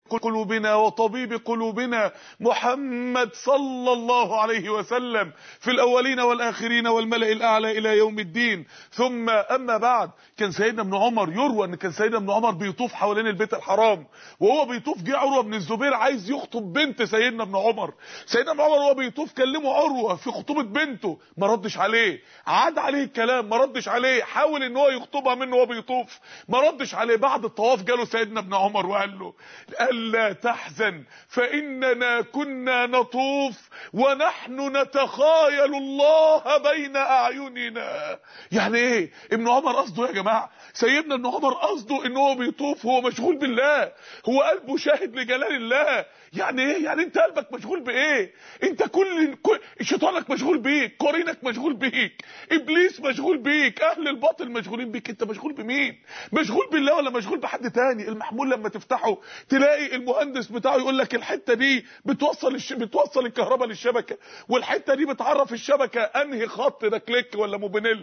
قلوبنا وطبيب قلوبنا محمد صلى الله عليه وسلم في الأولين والآخرين والملأ الأعلى إلى يوم الدين. ثم أما بعد، كان سيدنا ابن عمر يروى أن كان سيدنا ابن عمر بيطوف حوالين البيت الحرام، وهو بيطوف جه عروة بن الزبير عايز يخطب بنت سيدنا ابن عمر. سيدنا ابن عمر وهو بيطوف كلمه عروة في خطوبة بنته، ما ردش عليه، عاد عليه الكلام ما ردش عليه، حاول ان هو يخطبها منه وهو بيطوف ما ردش عليه. بعد الطواف جاله سيدنا ابن عمر وقال له ألا تحزن فإننا كنا نطوف ونحن نتخايل الله بين أعيننا. يعني ايه ابن عمر قصده يا جماعة؟ سيدنا ابن عمر قصده ان هو بيطوف هو مشغول بالله، هو قلبه شاهد لجلال الله. يعني ايه؟ يعني انت قلبك مشغول بايه؟ انت كل شيطانك مشغول بيك، قرينك مشغول بيك، ابليس مشغول بيك، اهل الباطل مشغولين بيك، انت مشغول بمين؟ مشغول بالله ولا مشغول بحد تاني؟ المحمول لما تفتحه تلاقي المهندس بتاعه يقول لك الحته دي بتوصل الكهرباء للشبكه، والحته دي بتعرف الشبكه انهي خط ده كليك ولا موبينيل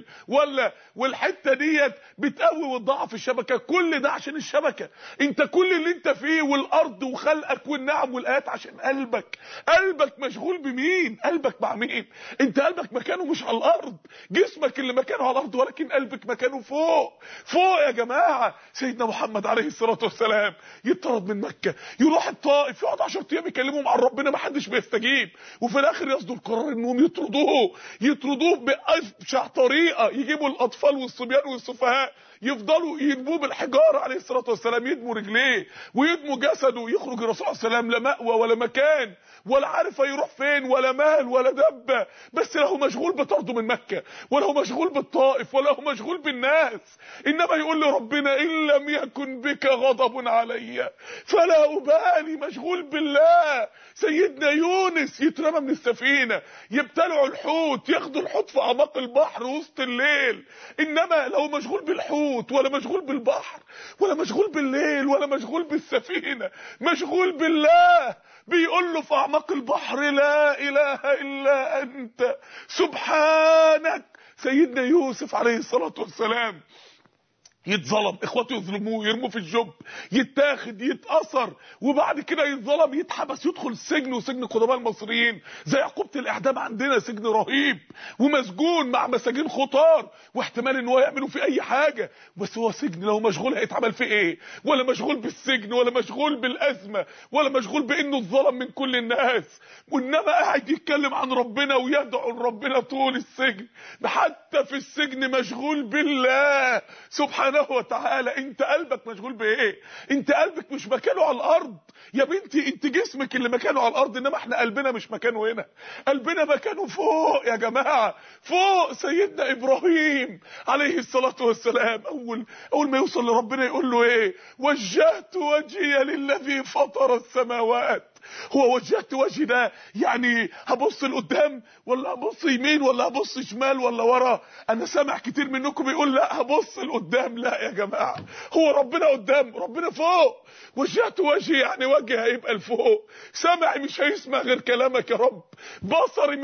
والحته ديت بتقوي وتضعف الشبكه. كل ده عشان الشبكه. انت كل اللي انت فيه والارض وخلقك والنعم والايات عشان قلبك مشغول بمين؟ قلبك مع مين؟ انت قلبك مكانه مش على الارض، جسمك اللي مكانه على الارض، ولكن قلبك مكانه فوق يا جماعه. سيدنا محمد عليه الصلاه والسلام يطرد من مكه، يروح الطائف، يقعد 10 ايام يكلمهم عن ربنا، ما حدش بيستجيب، وفي الاخر يصدر قرار انهم يطردوه بأبشع طريقه، يجيبوا الاطفال والصبيان والسفهاء يفضلوا يدموه بالحجاره عليه الصلاه والسلام، يدموا رجليه ويدموا جسده. يخرج الرسول صلى الله عليه وسلم لا مأوى ولا مكان ولا عارف يروح فين ولا مال ولا دبه، بس له مشغول بطرده من مكه، ولا هو مشغول بالطائف، ولا هو مشغول بالناس، انما يقول لربنا ان لم يكن بك غضب علي فلا ابالي. مشغول بالله. سيدنا يونس يترمى من السفينه، يبتلعوا الحوت، ياخدوا الحوت في اعماق البحر وسط الليل، انما لو مشغول بالحوت ولا مشغول بالبحر ولا مشغول بالليل ولا مشغول بالسفينه، مشغول بالله. بيقول له في اعماق البحر لا اله الا انت سبحانك. سيدنا يوسف عليه الصلاه والسلام يتظلم، اخواته يظلموه، يرموه في الجب، يتاخد، يتأثر، وبعد كده يتظلم، يتحبس، يدخل السجن، وسجن قدماء المصريين زي عقوبة الاعدام عندنا، سجن رهيب، ومسجون مع مساجين خطار، واحتمال ان هو يعملوا فيه اي حاجة، بس هو سجن. لو مشغول هيتعمل فيه ايه؟ ولا مشغول بالسجن، ولا مشغول بالازمة، ولا مشغول بانه اتظلم من كل الناس، وانما قاعد يتكلم عن ربنا ويدعو لربنا طول السجن. حتى في السجن مشغول بالله سبحانه وتعالى. انت قلبك مشغول بايه؟ انت قلبك مش مكانه على الارض يا بنتي، انت جسمك اللي مكانه على الارض، انما احنا قلبنا مش مكانه هنا، قلبنا مكانه فوق يا جماعه، فوق. سيدنا ابراهيم عليه الصلاه والسلام اول ما يوصل لربنا يقول له ايه؟ وجهت وجهي للذي فطر السماوات. هو وجهت وجهي ده يعني هبص لقدام ولا هبص يمين ولا هبص شمال ولا ورا؟ انا سامع كتير منكم بيقول لا هبص لقدام. لا يا جماعه، هو ربنا قدام، ربنا فوق. وجهت وجهي يعني وجهي هيبقى لفوق، سمعي مش هيسمع غير كلامك يا رب، بصري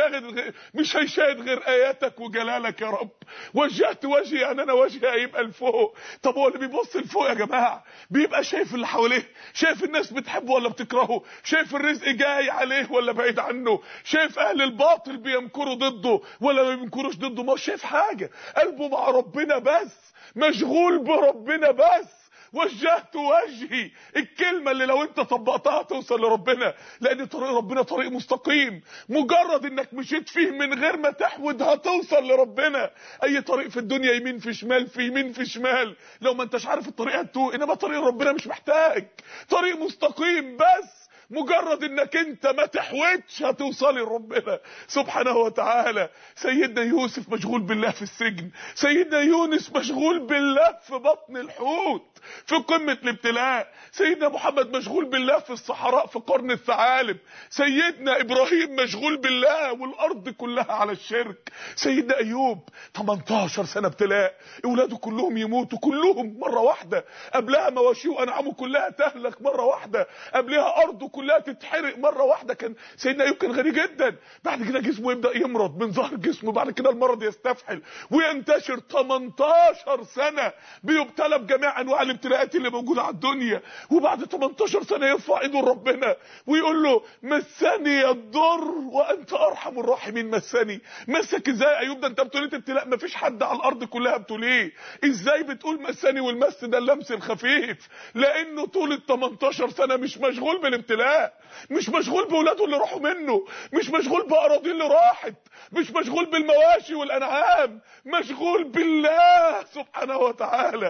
مش هيشاهد غير اياتك وجلالك يا رب. وجهت وجهي يعني انا وجهي هيبقى لفوق. طب هو اللي بيبص لفوق يا جماعه بيبقى شايف اللي حواليه، شايف الناس بتحبه ولا بتكرهه، شايف الرزق جاي عليه ولا بعيد عنه، شايف اهل الباطل بيمكروا ضده ولا ما بيمكروش ضده، ما شايف حاجه، قلبه مع ربنا بس، مشغول بربنا بس. وجهت وجهي، الكلمة اللي لو انت طبقتها توصل لربنا، لان طريق ربنا طريق مستقيم، مجرد انك مشيت فيه من غير ما تحود هتوصل لربنا. اي طريق في الدنيا يمين في شمال في يمين في شمال، لو ما انتش عارف الطريق هتوه، انما طريق ربنا مش محتاج، طريق مستقيم بس، مجرد انك انت ما تحوتش هتوصلي لربنا سبحانه وتعالى. سيدنا يوسف مشغول بالله في السجن، سيدنا يونس مشغول بالله في بطن الحوت في قمة الابتلاء، سيدنا محمد مشغول بالله في الصحراء في قرن الثعالب، سيدنا ابراهيم مشغول بالله والارض كلها على الشرك، سيدنا ايوب 18 سنة ابتلاء، اولاده كلهم يموتوا كلهم مرة واحدة، قبلها مواشيه وانعامه كلها تهلك مرة واحدة، قبلها ارضه كلها تتحرق مره واحده. كان سيدنا ايوب كان غني جدا، بعد كده جسمه يبدا يمرض من ظهر جسمه، بعد كده المرض يستفحل وينتشر. 18 سنه بيبتلى بجميع انواع الابتلاءات اللي موجوده على الدنيا، وبعد 18 سنه يرفع ايده لربنا ويقول له مسني الضر وانت ارحم الراحمين. مسك ازاي يا ايوب؟ ده انت ابتليت ابتلاء مفيش حد على الارض كلها ابتليه، ازاي بتقول مسني؟ والمس ده اللمس الخفيف، لانه طول ال 18 سنه مش مشغول بالابتلاء، مش مشغول باولاده اللي راحوا منه، مش مشغول باراضيه اللي راحت، مش مشغول بالمواشي والانعام، مشغول بالله سبحانه وتعالى.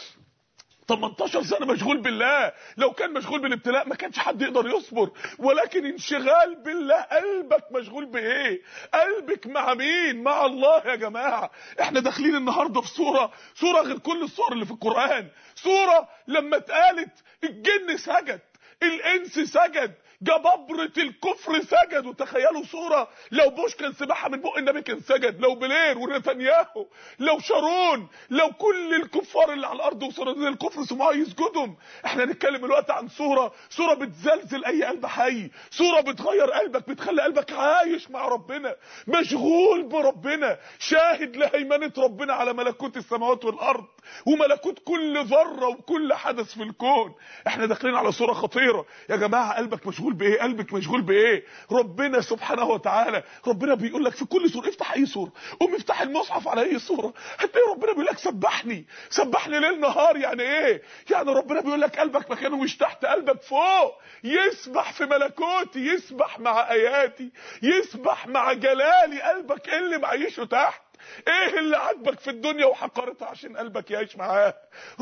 18 سنة مشغول بالله. لو كان مشغول بالابتلاء ما كانش حد يقدر يصبر، ولكن انشغال بالله. قلبك مشغول بايه؟ قلبك مع مين؟ مع الله يا جماعة. احنا داخلين النهاردة في سورة غير كل السور اللي في القرآن. سورة لما اتقالت الجن سجد، الانس سجد، جبابرة الكفر سجد. وتخيلوا صورة لو بوش كان سباحة من بق النبي كان سجد، لو بلير ونتنياهو، لو شارون، لو كل الكفار اللي على الارض وصناديد الكفر سمعوا يسجدهم. احنا هنتكلم الوقت عن صورة بتزلزل اي قلب حي، صورة بتغير قلبك، بتخلي قلبك عايش مع ربنا، مشغول بربنا، شاهد لهيمنة ربنا على ملكوت السماوات والارض وملكوت كل ذرة وكل حدث في الكون. احنا داخلين على صورة خطيرة يا جماعة. قلبك مشغول بايه؟ قلبك مشغول بايه؟ ربنا سبحانه وتعالى، ربنا بيقول لك في كل سورة، افتح اي سورة، قوم افتح المصحف على اي سورة، هتلاقي ربنا بيقول لك سبحني ليل نهار. يعني ايه؟ يعني ربنا بيقول لك قلبك مكانه مش تحت، قلبك فوق، يسبح في ملكوتي، يسبح مع اياتي، يسبح مع جلالي. قلبك ايه اللي معيشه تحت؟ ايه اللي عاجبك في الدنيا وحقرتها عشان قلبك يعيش معاه؟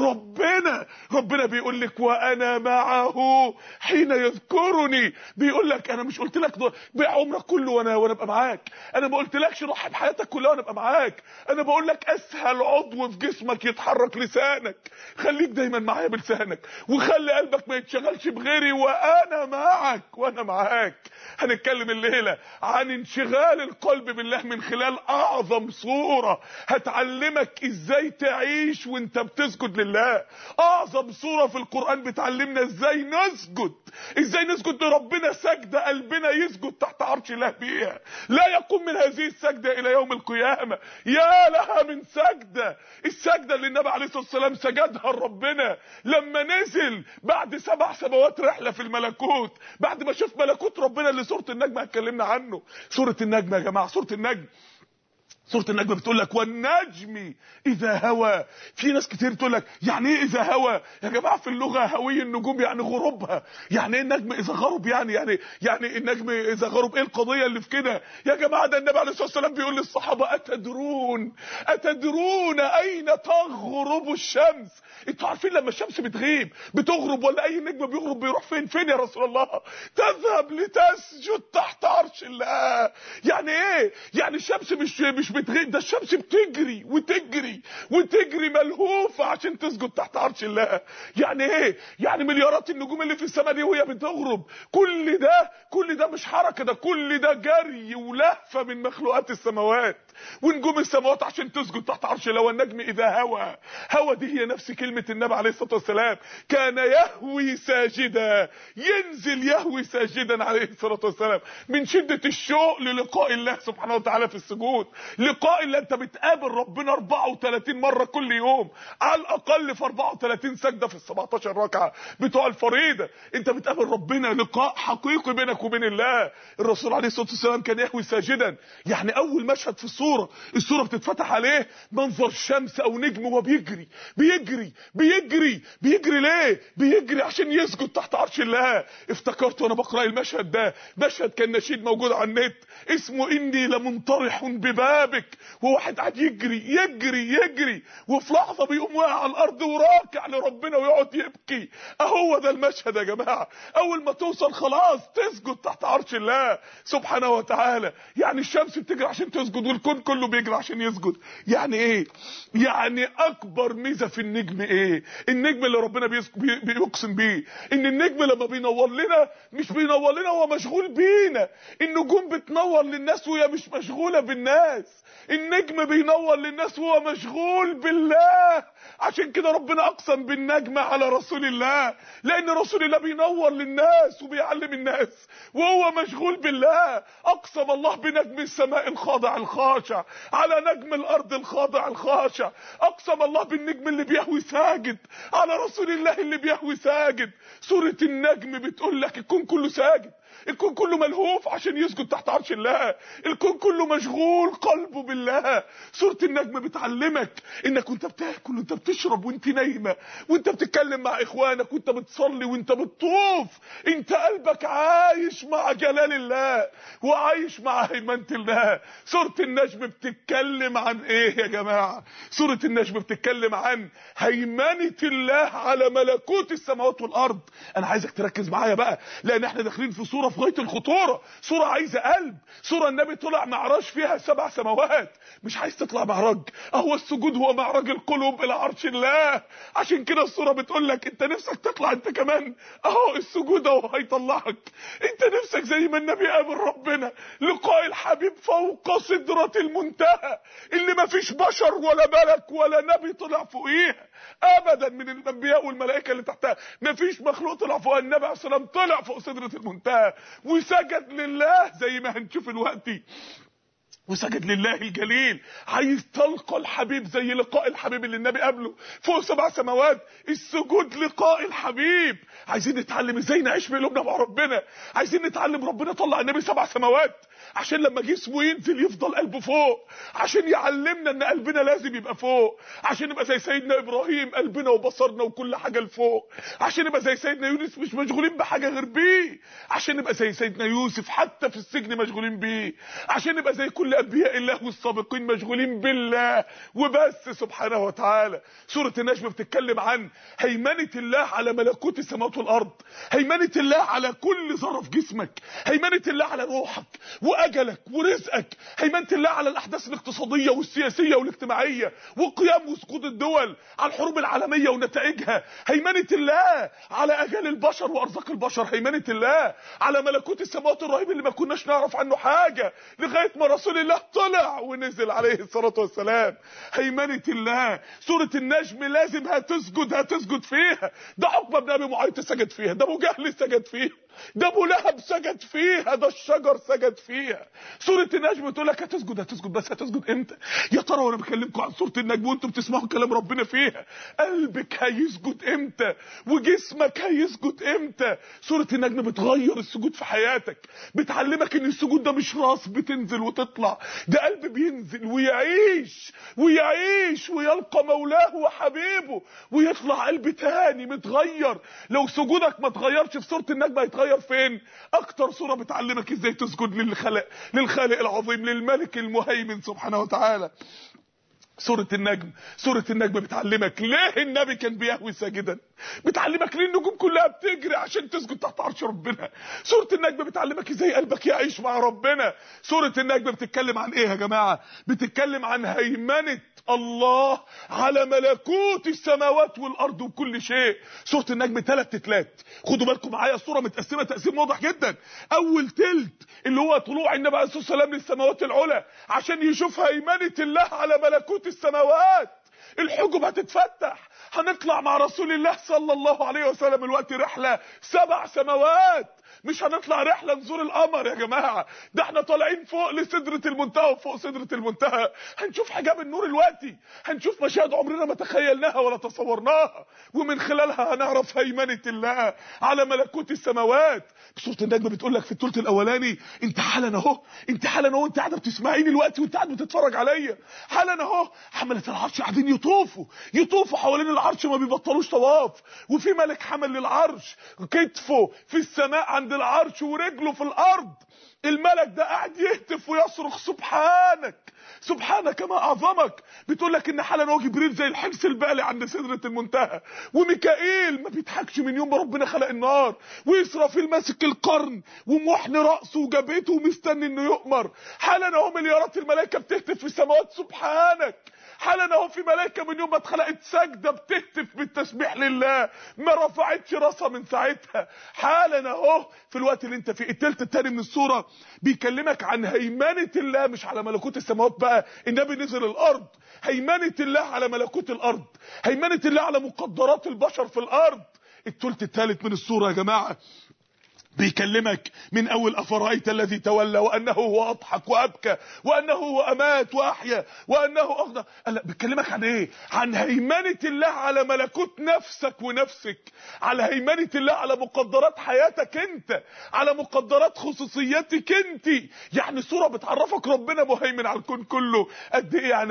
ربنا بيقول لك وانا معه حين يذكرني. بيقول لك انا مش قلت لك بعمرك كله وانا ابقى معاك؟ انا ما قلتلكش ضحي بحياتك كلها وانا ابقى معاك؟ انا بقول لك اسهل عضو في جسمك يتحرك لسانك، خليك دايما معايا بلسانك، وخلي قلبك ما يتشغلش بغيري، وانا معاك. هنتكلم الليله عن انشغال القلب بالله من خلال اعظم صورة هتعلمك ازاي تعيش وانت بتسجد لله. اعظم صورة في القرآن بتعلمنا ازاي نسجد لربنا سجدة قلبنا يسجد تحت عرش الله بيها، لا يقوم من هذه السجدة الى يوم القيامة. يا لها من سجدة، السجدة اللي النبي عليه الصلاة والسلام سجدها لربنا لما نزل بعد 7 سماوات رحلة في الملكوت، بعد ما شاف ملكوت ربنا اللي سورة النجم اتكلمنا عنه. سورة النجم يا جماعة، سورة النجم بتقول لك والنجم اذا هوى. في ناس كتير تقول لك يعني ايه اذا هوى؟ يا جماعه في اللغه هوي النجوم يعني غروبها. يعني ايه النجم اذا غرب؟ يعني النجم اذا غرب، ايه القضيه اللي في كده يا جماعه؟ ده النبي عليه الصلاه والسلام بيقول للصحابه اتدرون اين تغرب الشمس؟ انتوا عارفين لما الشمس بتغرب ولا اي نجم بيغرب بيروح فين يا رسول الله؟ تذهب لتسجد تحت عرش الله. يعني ايه؟ يعني الشمس مش بتغيب، ده الشمس بتجري وتجري ملهوفه عشان تسجد تحت عرش الله. يعني ايه؟ يعني مليارات النجوم اللي في السماء دي وهي بتغرب، كل ده مش حركه، ده كل ده جري ولهفه من مخلوقات السماوات ونجوم السماوات عشان تسجد تحت عرش الله. والنجم اذا هوى دي هي نفس كلمه النبي عليه الصلاه والسلام، كان يهوي ساجدا، ينزل يهوي ساجدا عليه الصلاه والسلام من شده الشوق للقاء الله سبحانه وتعالى في السجود. لقاء الله، انت بتقابل ربنا 34 مره كل يوم على الاقل، في 34 سجده في ال 17 ركعه بتوع الفريضه انت بتقابل ربنا لقاء حقيقي بينك وبين الله. الرسول عليه الصلاه والسلام كان يهوي ساجدا. يعني اول مشهد في السوره بتتفتح عليه منظر شمس او نجم وهو بيجري ليه؟ بيجري عشان يسجد تحت عرش الله. افتكرت وانا بقرا المشهد ده، مشهد كان نشيد موجود على النت اسمه اني لمنطرح ببابك، وواحد قاعد يجري وفي لحظه بيقوم واقع على الارض وراكع لربنا ويقعد يبكي. اهو ده المشهد يا جماعه. اول ما توصل خلاص تسجد تحت عرش الله سبحانه وتعالى. يعني الشمس بتجري عشان تسجد، والكون الكون كله بيجري عشان يسجد. يعني ايه؟ يعني اكبر ميزه في النجم ايه؟ النجم اللي ربنا بيقسم بيه ان النجم لما بينور لنا مش بينور لنا هو مشغول بينا. النجوم بتنور للناس وهي مش مشغوله بالناس. النجم بينور للناس وهو مشغول بالله. عشان كده ربنا اقسم بالنجم على رسول الله، لان رسول الله بينور للناس وبيعلم الناس وهو مشغول بالله. اقسم الله بنجم السماء الخاضع الخاشع على نجم الارض الخاضع الخاشع. اقسم الله بالنجم اللي بيهوي ساجد على رسول الله اللي بيهوي ساجد. سورة النجم بتقول لك الكون كله ساجد، الكون كله ملهوف عشان يسجد تحت عرش الله، الكون كله مشغول قلبه بالله. سورة النجم بتعلمك انك وانت بتاكل وانت بتشرب وانت نايمة وانت بتتكلم مع اخوانك وانت بتصلي وانت بتطوف، انت قلبك عايش مع جلال الله وعايش مع هيمنة الله. سورة النجم بتتكلم عن ايه يا جماعة؟ سورة النجم بتتكلم عن هيمنة الله على ملكوت السماوات والارض. انا عايزك تركز معايا بقى، لان احنا داخلين في صورة في غاية الخطورة، صورة عايزة قلب، صورة النبي طلع معراج فيها 7 سماوات. مش عايز تطلع معراج؟ اهو السجود هو معراج القلوب الى عرش الله. عشان كده الصورة بتقول لك انت نفسك تطلع انت كمان، اهو السجود اهو هيطلعك. انت نفسك زي ما النبي قابل ربنا لقاء الحبيب فوق سدرة المنتهى اللي ما فيش بشر ولا ملك ولا نبي طلع فوقيها ابدا من الانبياء والملائكة اللي تحتها. ما فيش مخلوق طلع فوق النبي عليه الصلاة والسلام، طلع فوق سدرة المنتهى وسجد لله زي ما هنشوف دلوقتي، وسجد لله الجليل. عايز تلقى الحبيب زي لقاء الحبيب اللي النبي قابله فوق 7 سماوات، السجود لقاء الحبيب. عايزين نتعلم ازاي نعيش بقلوبنا مع ربنا، عايزين نتعلم ربنا طلع النبي 7 سماوات عشان لما جسمه ينزل يفضل قلبه فوق، عشان يعلمنا ان قلبنا لازم يبقى فوق، عشان نبقى زي سيدنا ابراهيم قلبنا وبصرنا وكل حاجه لفوق، عشان نبقى زي سيدنا يونس مش مشغولين بحاجه غير بيه، عشان نبقى زي سيدنا يوسف حتى في السجن مشغولين بيه، عشان نبقى زي كل انبياء الله والسابقين مشغولين بالله وبس سبحانه وتعالى. سوره النجم بتتكلم عن هيمنه الله على ملكوت السماوات والارض، هيمنه الله على كل ذره في جسمك، هيمنه الله على روحك واجلك ورزقك، هيمنه الله على الاحداث الاقتصاديه والسياسيه والاجتماعيه وقيام وسقوط الدول، على الحروب العالميه ونتائجها، هيمنه الله على اجل البشر وارزاق البشر، هيمنه الله على ملكوت السماوات الرهيب اللي ما كناش نعرف عنه حاجه لغايه ما رسول الله طلع ونزل عليه الصلاه والسلام. هيمنه الله. سوره النجم لازم هتسجد فيها. ده عقبه بن ابي معيط سجد فيها، ده ابو جهل سجد فيها، ده ابو لهب سجد فيها، ده الشجر سجد فيها. سوره النجم بتقول لك هتسجد، بس هتسجد امتى يا ترى؟ وانا بكلمكم عن سوره النجم وانتم بتسمعوا كلام ربنا فيها، قلبك هيسجد امتى وجسمك هيسجد امتى؟ سوره النجم بتغير السجود في حياتك، بتعلمك ان السجود ده مش راس بتنزل وتطلع، ده قلب بينزل ويعيش ويلقى مولاه وحبيبه ويطلع قلب تاني متغير. لو سجودك ما اتغيرش في سوره النجم هيتغير فين؟ اكتر سوره بتعلمك ازاي تسجد للخالق العظيم، للملك المهيمن سبحانه وتعالى. سورة النجم بتعلمك ليه النبي كان بيهوي ساجدا، بتعلمك ليه النجوم كلها بتجري عشان تسجد تحت عرش ربنا. سورة النجم بتعلمك ازاي قلبك يعيش مع ربنا. سورة النجم بتتكلم عن ايه يا جماعة؟ بتتكلم عن هيمنة الله على ملكوت السماوات والارض وكل شيء. سورة النجم 3 تلات، خدوا بالكم معايا، السورة متقسمة تقسيم واضح جدا. اول تلت اللي هو طلوع النبي عليه الصلاة والسلام للسماوات العلى عشان يشوف هيمنة الله على ملكوت السماوات، الحجب هتتفتح، هنطلع مع رسول الله صلى الله عليه وسلم الوقت رحلة 7 سماوات. مش هنطلع رحلة نزور القمر يا جماعة، ده احنا طالعين فوق لسدرة المنتهى، وفوق سدرة المنتهى هنشوف حجاب النور الوقتي، هنشوف مشاهد عمرنا ما تخيلناها ولا تصورناها، ومن خلالها هنعرف هيمنة الله على ملكوت السماوات. سورة النجم بتقول لك في الثلث الاولاني انت حالا اهو، انت قاعده بتسمعيني الوقت وانت قاعد بتتفرج عليا، حالا اهو حملة العرش قاعدين يطوفوا حوالين العرش ما بيبطلوش طواف، وفي ملك حمل للعرش كتفه في السماء عند العرش ورجله في الارض. الملك ده قاعد يهتف ويصرخ سبحانك سبحانك ما اعظمك. بتقول لك ان حالا هو جبريل زي الحرس البالي عند سدرة المنتهى، وميكائيل ما بيضحكش من يوم ما ربنا خلق النار، وإسرافيل ماسك القرن ومحن راسه وجبهته ومستني انه يؤمر. حالا اهو مليارات الملائكه بتهتف في السماوات سبحانك. حالا اهو في ملائكه من يوم ما اتخلقت ساجده بتهتف بالتسبيح لله، ما رفعتش راسها من ساعتها. حالا اهو في الوقت اللي انت فيه. التلت التاني من السوره بيكلمك عن هيمنه الله، مش على ملكوت السماوات بقى، النبي نزل الارض. هيمنه الله على ملكوت الارض، هيمنه الله على مقدرات البشر في الارض. التلت التالت من السوره يا جماعه بيكلمك من اول افرايت الذي تولى وانه هو اضحك وابكى وانه هو امات واحيا وانه اغنى. لا، بيكلمك عن ايه؟ عن هيمنه الله على ملكوت نفسك ونفسك، على هيمنه الله على مقدرات حياتك انت، على مقدرات خصوصيتك انت. يعني سوره بتعرفك ربنا مهيمن على الكون كله. قد ايه يعني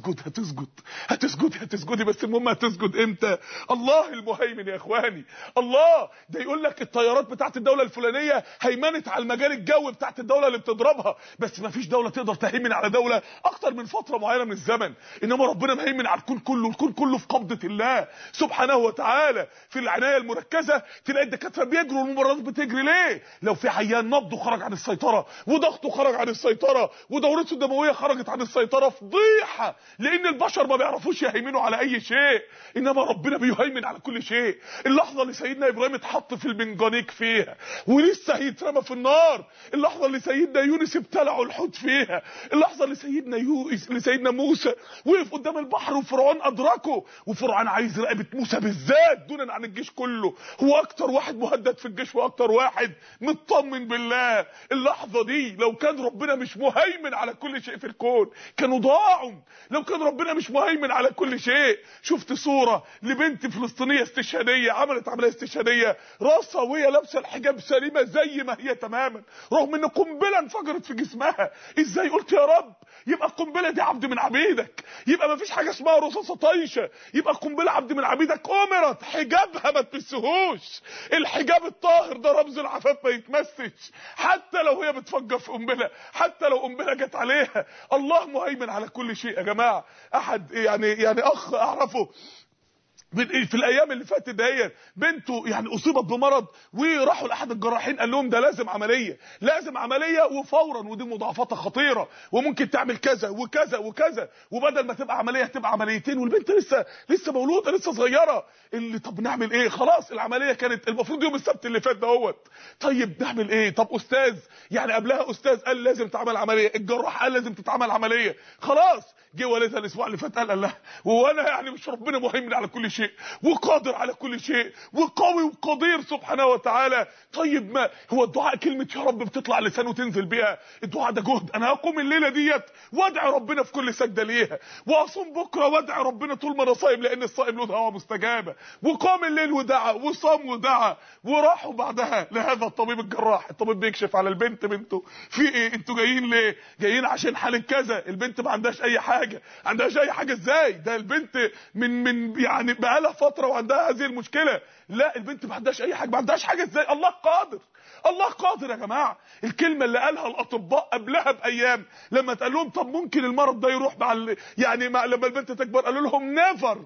هتسجدي، بس المهم هتسجد امتى؟ الله المهيمن يا اخواني. الله ده يقول لك الطيارات بتاعت الدوله الفلانيه هيمنت على المجال الجوي بتاعت الدوله اللي بتضربها، بس ما فيش دوله تقدر تهيمن على دوله اكتر من فتره معينه من الزمن. انما ربنا مهيمن على الكون كله، الكون كله في قبضه الله سبحانه وتعالى. في العنايه المركزه تلاقي الدكاتره بيجروا والممرضات بتجري. ليه؟ لو في عيان نبضه خرج عن السيطره وضغطه خرج عن السيطره ودورته الدمويه خرجت عن السيطره، فضيحه، لان البشر ما بيعرفوش يهيمنوا على اي شيء، انما ربنا بيهيمن على كل شيء. اللحظه اللي سيدنا ابراهيم اتحط في المنجنيق فيها ولسه هيترمى في النار، اللحظه اللي سيدنا يونس ابتلعوا الحوت فيها، اللحظه اللي سيدنا موسى وقف قدام البحر وفرعون ادركه، وفرعون عايز رقبه موسى بالذات دونا عن الجيش كله. هو اكتر واحد مهدد في الجيش واكتر واحد مطمن بالله. اللحظه دي لو كان ربنا مش مهيمن على كل شيء في الكون كانوا ضاعوا. لو كان ربنا مش مهيمن على كل شيء. شفت صوره لبنت فلسطينيه استشهاديه عملت عمليه استشهاديه، راسها وهي لابسه الحجاب سليمه زي ما هي تماما، رغم ان قنبله انفجرت في جسمها. ازاي قلت يا رب؟ يبقى القنبله دي عبد من عبيدك، يبقى ما فيش حاجه اسمها رصاصه طايشه، يبقى القنبله عبد من عبيدك امرت حجابها ما تمسهوش. الحجاب الطاهر ده رمز العفاف ما يتمسش، حتى لو هي بتفجر في قنبله، حتى لو قنبله جت عليها. الله مهيمن على كل شيء يا جماعه. احد يعني اخ اعرفه في الايام اللي فاتت دهيت بنته يعني اصيبت بمرض، وراحوا لاحد الجراحين قال لهم ده لازم عمليه وفورا، ودي مضاعفاتها خطيره وممكن تعمل كذا وكذا وكذا، وبدل ما تبقى عمليه هتبقى عمليتين، والبنت لسه مولوده لسه صغيره. طب نعمل ايه؟ خلاص العمليه كانت المفروض يوم السبت اللي فات دهوت. طيب نعمل ايه؟ طب استاذ يعني قبلها استاذ قال لازم تعمل عمليه، الجراح قال لازم تتعمل عمليه، خلاص جه والدها الاسبوع اللي فات قال لا، وانا يعني مش ربنا مهيمن على كل شيء وقادر على كل شيء وقوي وقدير سبحانه وتعالى؟ طيب ما هو الدعاء كلمه يا رب بتطلع لسانه وتنزل بيها؟ الدعاء ده جهد. انا هقوم الليله ديت وادعي ربنا في كل سجده ليها، واصوم بكره وادعي ربنا طول ما انا صايم، لان الصائم له دعوه مستجابه. وقام الليل ودعا وصام ودعا، وراحوا بعدها لهذا الطبيب الجراح. الطبيب بيكشف على البنت، بنته في ايه؟ انتوا جايين ليه؟ جايين عشان حاله كذا. البنت ما عندهاش اي حاجه. عندهاش اي حاجه ازاي؟ ده البنت من يعني بقالها فتره وعندها هذه المشكله. لا البنت ما عندهاش اي حاجه. ما عندهاش حاجه ازاي؟ الله قادر. الله قادر يا جماعه. الكلمه اللي قالها الاطباء قبلها بايام لما اتقال لهم طب ممكن المرض ده يروح مع لما البنت تكبر، قالوا لهم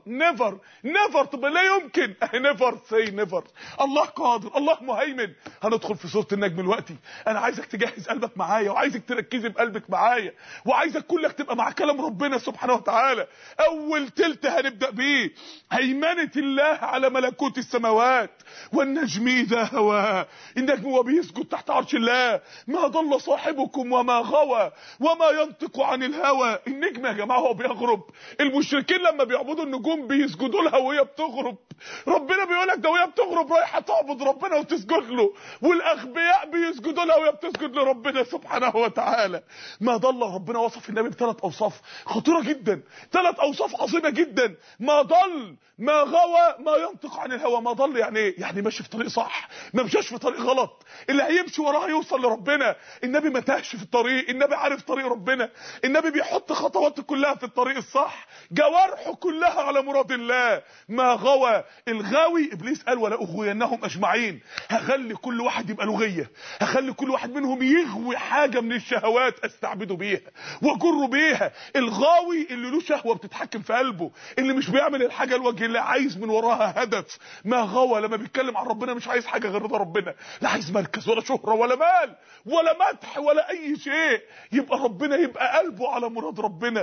نيفر. طب لا يمكن. نيفر سي نيفر. الله قادر، الله مهيمن. هندخل في سوره النجم دلوقتي. انا عايزك تجهز قلبك معايا، وعايزك تركزي بقلبك معايا، وعايزك كلك تبقى مع كلام ربنا سبحانه وتعالى. اول تلت هنبدا بيه هيمنه الله على ملكوت السماوات. والنجم اذا هوى، النجم هو بيسجد تحت عرش الله. ما ضل صاحبكم وما غوى وما ينطق عن الهوى. النجم يا جماعه هو بيغرب. المشركين لما بيعبدوا النجوم بيسجدوا لها وهي بتغرب. ربنا بيقول لك ده وهي بتغرب رايحه تعبد ربنا وتسجد له، والاغبياء بيسجدوا لها وهي بتسجد لربنا سبحانه وتعالى. ما ضل. ربنا وصف النبي بثلاث اوصاف خطيره جدا، ثلاث اوصاف عظيمه جدا. ما ضل، ما غوى، ما ينطق عن الهوى. ما ضل يعني ايه؟ يعني ماشي في طريق صح، ما مشاش في طريق غلط. اللي هيمشي وراها يوصل لربنا. النبي ما تاهش في الطريق، النبي عارف طريق ربنا، النبي بيحط خطواته كلها في الطريق الصح، جوارحه كلها على مراد الله. ما غوى الغاوي، ابليس قال ولا اغوينهم اجمعين، هخلي كل واحد يبقى لغيه، هخلي كل واحد منهم يغوي حاجه من الشهوات استعبده بيها واجره بيها. الغاوي اللي له شهوه بتتحكم في قلبه، اللي مش بيعمل الحاجه لوجه الله، عايز من وراها هدف. ما غوى لما بيتكلم عن ربنا مش عايز حاجه غير رضا ربنا، لا عايز مركز ولا شهره ولا مال ولا مدح ولا اي شيء، يبقى ربنا، يبقى قلبه على مراد ربنا.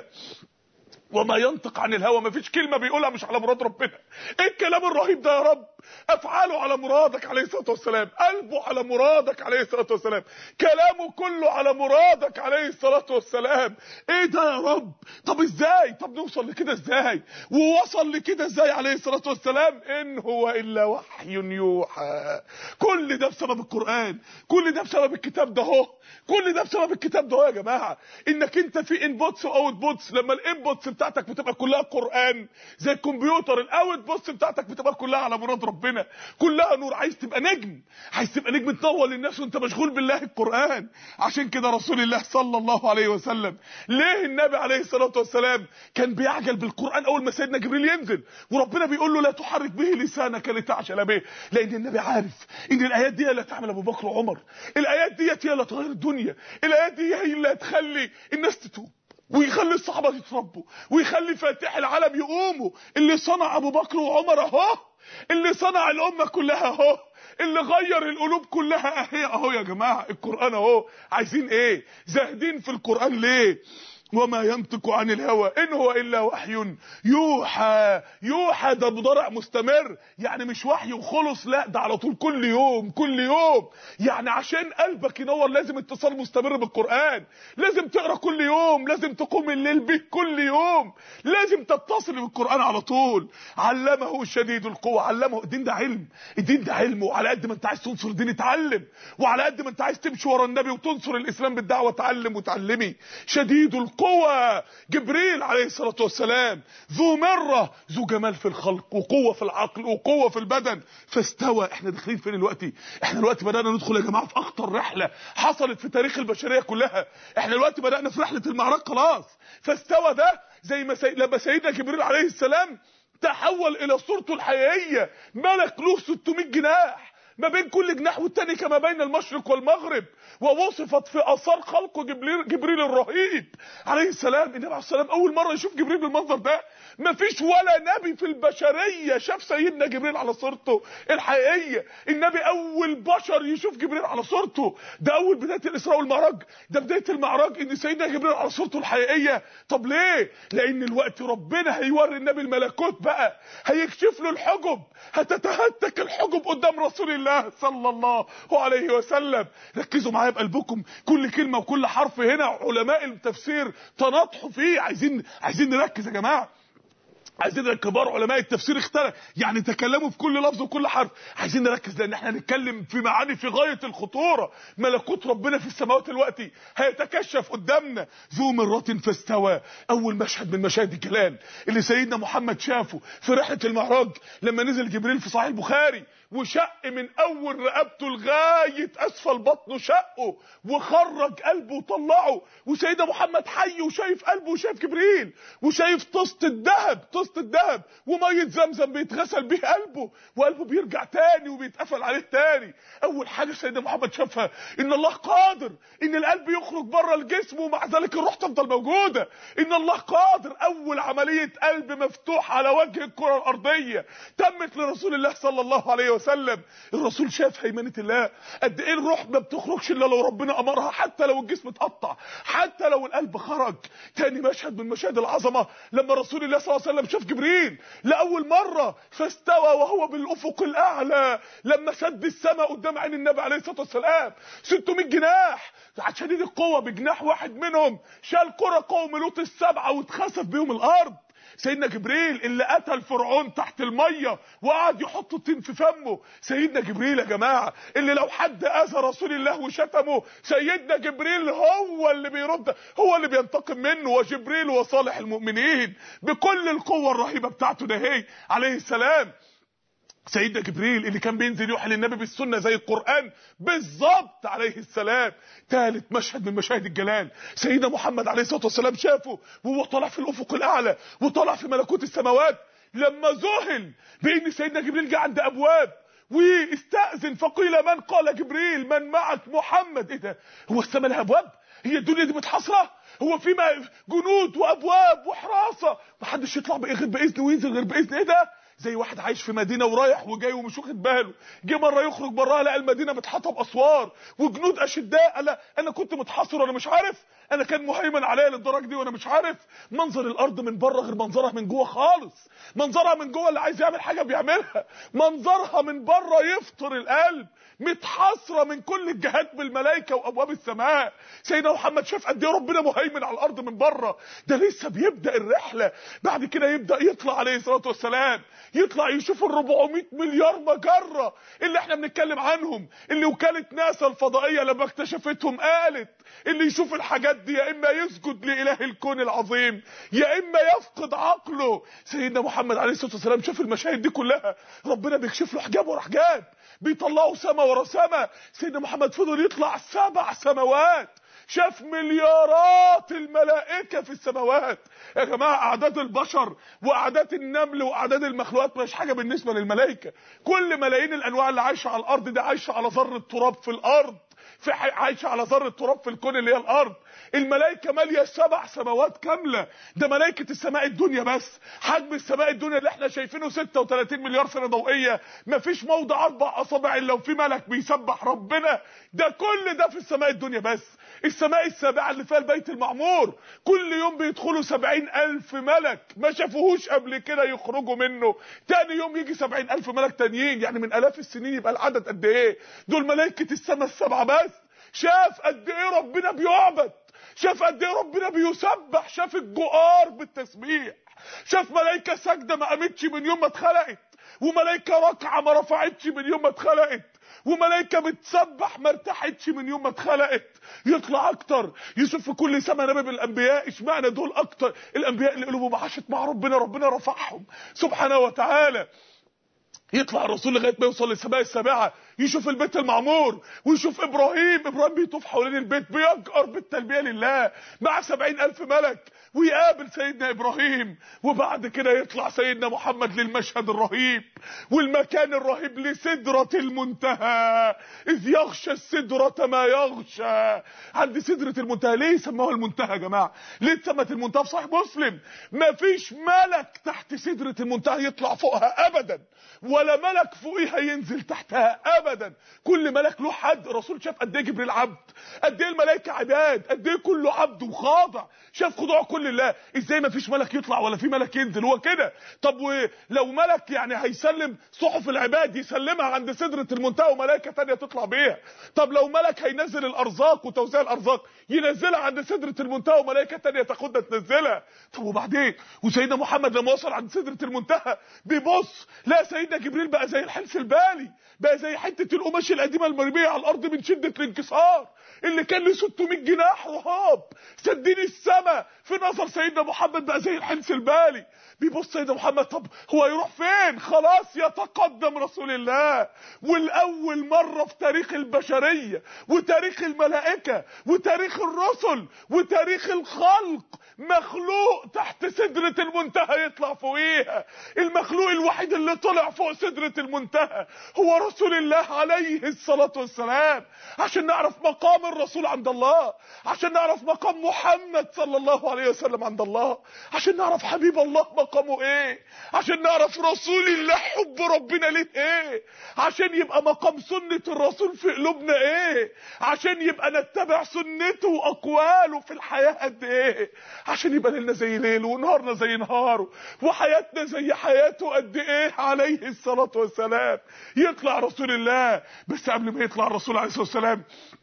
وما ينطق عن الهوى، ما فيش كلمه بيقولها مش على مراد ربنا. ايه الكلام الرهيب ده يا رب؟ افعاله على مرادك عليه الصلاه والسلام، قلبه على مرادك عليه الصلاه والسلام، كلامه كله على مرادك عليه الصلاه والسلام. ايه ده يا رب؟ طب ازاي؟ طب نوصل لكده ازاي؟ ووصل لكده ازاي عليه الصلاه والسلام؟ ان هو الا وحي يوحى. كل ده بسبب القران، كل ده بسبب الكتاب ده اهو، كل ده بسبب الكتاب ده اهو يا جماعه. انك انت في انبوتس واوت بوتس، لما الانبوتس بتاعتك بتبقى كلها قران زي الكمبيوتر، الاوت بوتس بتاعتك بتبقى كلها على مراد ربنا، كلها نور. عايز تبقى نجم، عايز تبقى نجم تنور للناس وانت مشغول بالله القران. عشان كده رسول الله صلى الله عليه وسلم، ليه النبي عليه الصلاه والسلام كان بيعجل بالقران اول ما سيدنا جبريل ينزل وربنا بيقول له لا تحرك به لسانك لتعجل به؟ لان النبي عارف ان الايات دي هي اللي هتعمل ابو بكر وعمر، الايات دي هي اللي هتغير الدنيا، الايات دي هي اللي هتخلي الناس تتوب ويخلي الصحابه يتربوا ويخلي فاتح العالم يقوموا. اللي صنع ابو بكر وعمر اهو، اللي صنع الامه كلها اهو، اللي غير القلوب كلها اهي اهو يا جماعه. القران اهو. عايزين ايه؟ زاهدين في القران ليه؟ وما ينطق عن الهوى ان هو الا وحي يوحى. يوحى ده مضارع مستمر، يعني مش وحي وخلص، لا ده على طول، كل يوم كل يوم. يعني عشان قلبك ينور لازم اتصال مستمر بالقرآن، لازم تقرا كل يوم، لازم تقوم الليل به كل يوم، لازم تتصل بالقرآن على طول. علمه شديد القوة، علمه. الدين ده علم، الدين ده علم، وعلى قد ما انت عايز تنصر الدين اتعلم، وعلى قد ما انت عايز تمشي ورا النبي وتنصر الاسلام بالدعوة اتعلم وتعلمي. شديد القوة جبريل عليه الصلاة والسلام، ذو مرة، ذو جمال في الخلق وقوة في العقل وقوة في البدن، فاستوى. احنا داخلين فين دلوقتي؟ احنا دلوقتي بدأنا ندخل يا جماعة في اخطر رحلة حصلت في تاريخ البشرية كلها. احنا دلوقتي بدأنا في رحلة المعراج خلاص. فاستوى ده زي ما لما سيدنا جبريل عليه السلام تحول الى صورته الحقيقية، ملك له 600 جناح، ما بين كل جناح والتاني كما بين المشرق والمغرب، ووصفت في اثار خلقه جبريل الرهيب عليه السلام. النبي عليه السلام اول مره يشوف جبريل بالمنظر ده، ما فيش ولا نبي في البشريه شاف سيدنا جبريل على صورته الحقيقيه. النبي اول بشر يشوف جبريل على صورته، ده اول بدايه الاسراء والمعراج، ده بدايه المعراج ان سيدنا جبريل على صورته الحقيقيه. طب ليه؟ لان الوقت ربنا هيوري النبي الملكوت بقى، هيكشف له الحجب، هتتهتك الحجب قدام رسول الله صلى الله عليه وسلم. ركزوا معايا بقلبكم، كل كلمه وكل حرف هنا علماء التفسير تناطحوا فيه. عايزين نركز يا جماعه، عايزين كبار علماء التفسير اختلف يعني تكلموا في كل لفظ وكل حرف. عايزين نركز لان احنا هنتكلم في معاني في غايه الخطوره. ملكوت ربنا في السماوات دلوقتي هيتكشف قدامنا. ذو مرة فاستوى، اول مشهد من مشاهد الجلال اللي سيدنا محمد شافه في رحله المعراج، لما نزل جبريل في صحيح البخاري وشق من اول رقبته لغايه اسفل بطنه، شقه وخرج قلبه وطلعه، وسيدنا محمد حي وشايف قلبه وشايف جبريل وشايف طاسه الذهب وميه زمزم بيتغسل بيه قلبه، وقلبه بيرجع تاني وبيتقفل عليه تاني. اول حاجه سيدنا محمد شافها ان الله قادر ان القلب يخرج بره الجسم ومع ذلك الروح تفضل موجوده. ان الله قادر. اول عمليه قلب مفتوح على وجه الكره الارضيه تمت لرسول الله صلى الله عليه وسلم. الرسول شاف هيمنه الله، قد ايه الروح ما بتخرجش الا لو ربنا امرها، حتى لو الجسم اتقطع، حتى لو القلب خرج. تاني مشهد من مشاهد العظمه لما رسول الله صلى الله عليه وسلم شاف جبريل لاول مره، فاستوى وهو بالافق الاعلى، لما سد السماء قدام عين النبي عليه الصلاه والسلام. 600 جناح، شديد القوه بجناح واحد منهم شال قرى قوم لوط السبعه واتخسف بيهم الارض. سيدنا جبريل اللي قتل فرعون تحت الميه وقعد يحط الطين في فمه. سيدنا جبريل يا جماعه اللي لو حد اذى رسول الله وشتمه، سيدنا جبريل هو اللي بيرد، هو اللي بينتقم منه. وجبريل وصالح المؤمنين بكل القوه الرهيبه بتاعته ده هي عليه السلام. سيدنا جبريل اللي كان بينزل يوحي للنبي بالسنه زي القران بالظبط عليه السلام. ثالث مشهد من مشاهد الجلال، سيدنا محمد عليه الصلاه والسلام شافه وهو طالع في الافق الاعلى وطالع في ملكوت السماوات، لما ذهل بان سيدنا جبريل جه عند ابواب واستأذن، فقيل من؟ قال جبريل من معك؟ محمد. ايه ده؟ هو السماء لها ابواب؟ هي الدنيا دي متحاصره؟ هو في جنود وابواب وحراسه محدش يطلع غير باذن وينزل غير باذن؟ ايه ده؟ زي واحد عايش في مدينه ورايح وجاي ومش واخد باله، جه مره يخرج براها لقى المدينه متحاطه باسوار وجنود اشداء. لا انا كنت متحاصر وانا مش عارف، انا كان مهيمن عليا للدرجه دي وانا مش عارف. منظر الارض من بره غير منظرها من جوه خالص، منظرها من جوه اللي عايز يعمل حاجه بيعملها، منظرها من بره يفطر القلب، متحاصره من كل الجهات بالملائكه وابواب السماء. سيدنا محمد شاف قد ايه ربنا مهيمن على الارض من بره، ده لسه بيبدا الرحله. بعد كده يبدا يطلع عليه الصلاه والسلام، يطلع يشوف ال 400 مليار مجره اللي احنا بنتكلم عنهم، اللي وكاله ناسا الفضائيه لما اكتشفتهم قالت اللي يشوف الحاجات دي يا اما يسجد لاله الكون العظيم يا اما يفقد عقله. سيدنا محمد عليه الصلاه والسلام شاف المشاهد دي كلها، ربنا بيكشف له حجاب ورا حجاب، بيطلعوا سما ورا سما. سيدنا محمد فضل يطلع 7 سماوات، شاف مليارات الملائكة في السماوات. يا جماعة أعداد البشر وأعداد النمل وأعداد المخلوقات مش حاجة بالنسبة للملائكة. كل ملايين الأنواع اللي عايشة على الأرض دي عايشة على ذرة تراب في الأرض، عايشة على ذرة تراب في الكون اللي هي الأرض. الملائكة مالية 7 سماوات كاملة، ده ملائكة السماء الدنيا بس. حجم السماء الدنيا اللي احنا شايفينه 36 مليار سنة ضوئية، مفيش موضع 4 أصابع إلا وفي ملك بيسبح ربنا. ده كل ده في السماء الدنيا بس. السماء السابعة اللي فيها البيت المعمور كل يوم بيدخلوا 70,000 ملك ما شافوهوش قبل كده يخرجوا منه، تاني يوم يجي 70,000 ملك تانيين، يعني من آلاف السنين يبقى العدد قد ايه؟ دول ملائكة السماء السبعة بس. شاف قد ايه ربنا بيعبد، شاف قد ايه ربنا بيسبح، شاف الجؤار بالتسبيح، شاف ملائكة ساجدة ما قامتش من يوم ما اتخلقت، وملائكة راكعة ما رفعتش من يوم ما اتخلقت، وملائكة بتسبح ما ارتاحتش من يوم ما اتخلقت. يطلع اكتر، يشوف في كل سما نبي بالانبياء، اشمعنى دول اكتر؟ الانبياء اللي قلوبهم عاشت مع ربنا، ربنا رفعهم سبحانه وتعالى. يطلع الرسول لغايه ما يوصل للسماء السابعه، يشوف البيت المعمور ويشوف ابراهيم بيطوف حوالين البيت بيجأر بالتلبيه لله مع 70,000 ملك، ويقابل سيدنا ابراهيم. وبعد كده يطلع سيدنا محمد للمشهد الرهيب والمكان الرهيب، لسدرة المنتهى، اذ يغشى السدرة ما يغشى. عند سدرة المنتهى. ليه سموها المنتهى يا جماعه؟ ليه اتسمت المنتهى؟ في صحيح مسلم مفيش ملك تحت سدرة المنتهى يطلع فوقها ابدا، ولا ملك فوقيها ينزل تحتها ابدا. كل ملك له حد. الرسول شاف قد ايه جبريل عبد، قد ايه الملائكه عباد، قد ايه كله عبد وخاضع، شاف خضوع كل الله. ازاي ما فيش ملك يطلع ولا في ملك ينزل؟ هو كده. طب ولو ملك يعني هيسلم صحف العباد يسلمها عند سدرة المنتهى وملائكه ثانيه تطلع بيها، طب لو ملك هينزل الارزاق وتوزيع الارزاق ينزلها عند سدرة المنتهى وملائكه ثانيه تاخدها تنزلها، طب وبعدين؟ وسيدنا محمد لما وصل عند سدرة المنتهى بيبص لا سيدنا جبريل بقى زي الحلس البالي، بقى زي حته القماش القديمه المرميه على الارض من شده الانكسار، اللي كان له 600 جناح رهاب سدين السماء في نظر سيدنا محمد، بقى زي الحلس البالي. بيبص سيدنا محمد طب هو يروح فين؟ خلاص يتقدم رسول الله. والاول مره في تاريخ البشريه وتاريخ الملائكه وتاريخ الرسل وتاريخ الخلق مخلوق تحت سدرة المنتهى يطلع فوقيها. المخلوق الوحيد اللي طلع فوق سدرة المنتهى هو رسول الله عليه الصلاة والسلام، عشان نعرف مقام الرسول عند الله، عشان نعرف مقام محمد صلى الله عليه وسلم عند الله، عشان نعرف حبيب الله مقامه ايه، عشان نعرف رسول الله حب ربنا ليه ايه، عشان يبقى مقام سنة الرسول في قلوبنا ايه، عشان يبقى نتبع سنته واقواله في الحياة قد ايه، عشان يبقى ليلنا زي ليله ونهارنا زي نهاره وحياتنا زي حياته قد ايه عليه الصلاة والسلام. يطلع رسول الله. بس قبل ما يطلع الرسول عليه الصلاة والسلام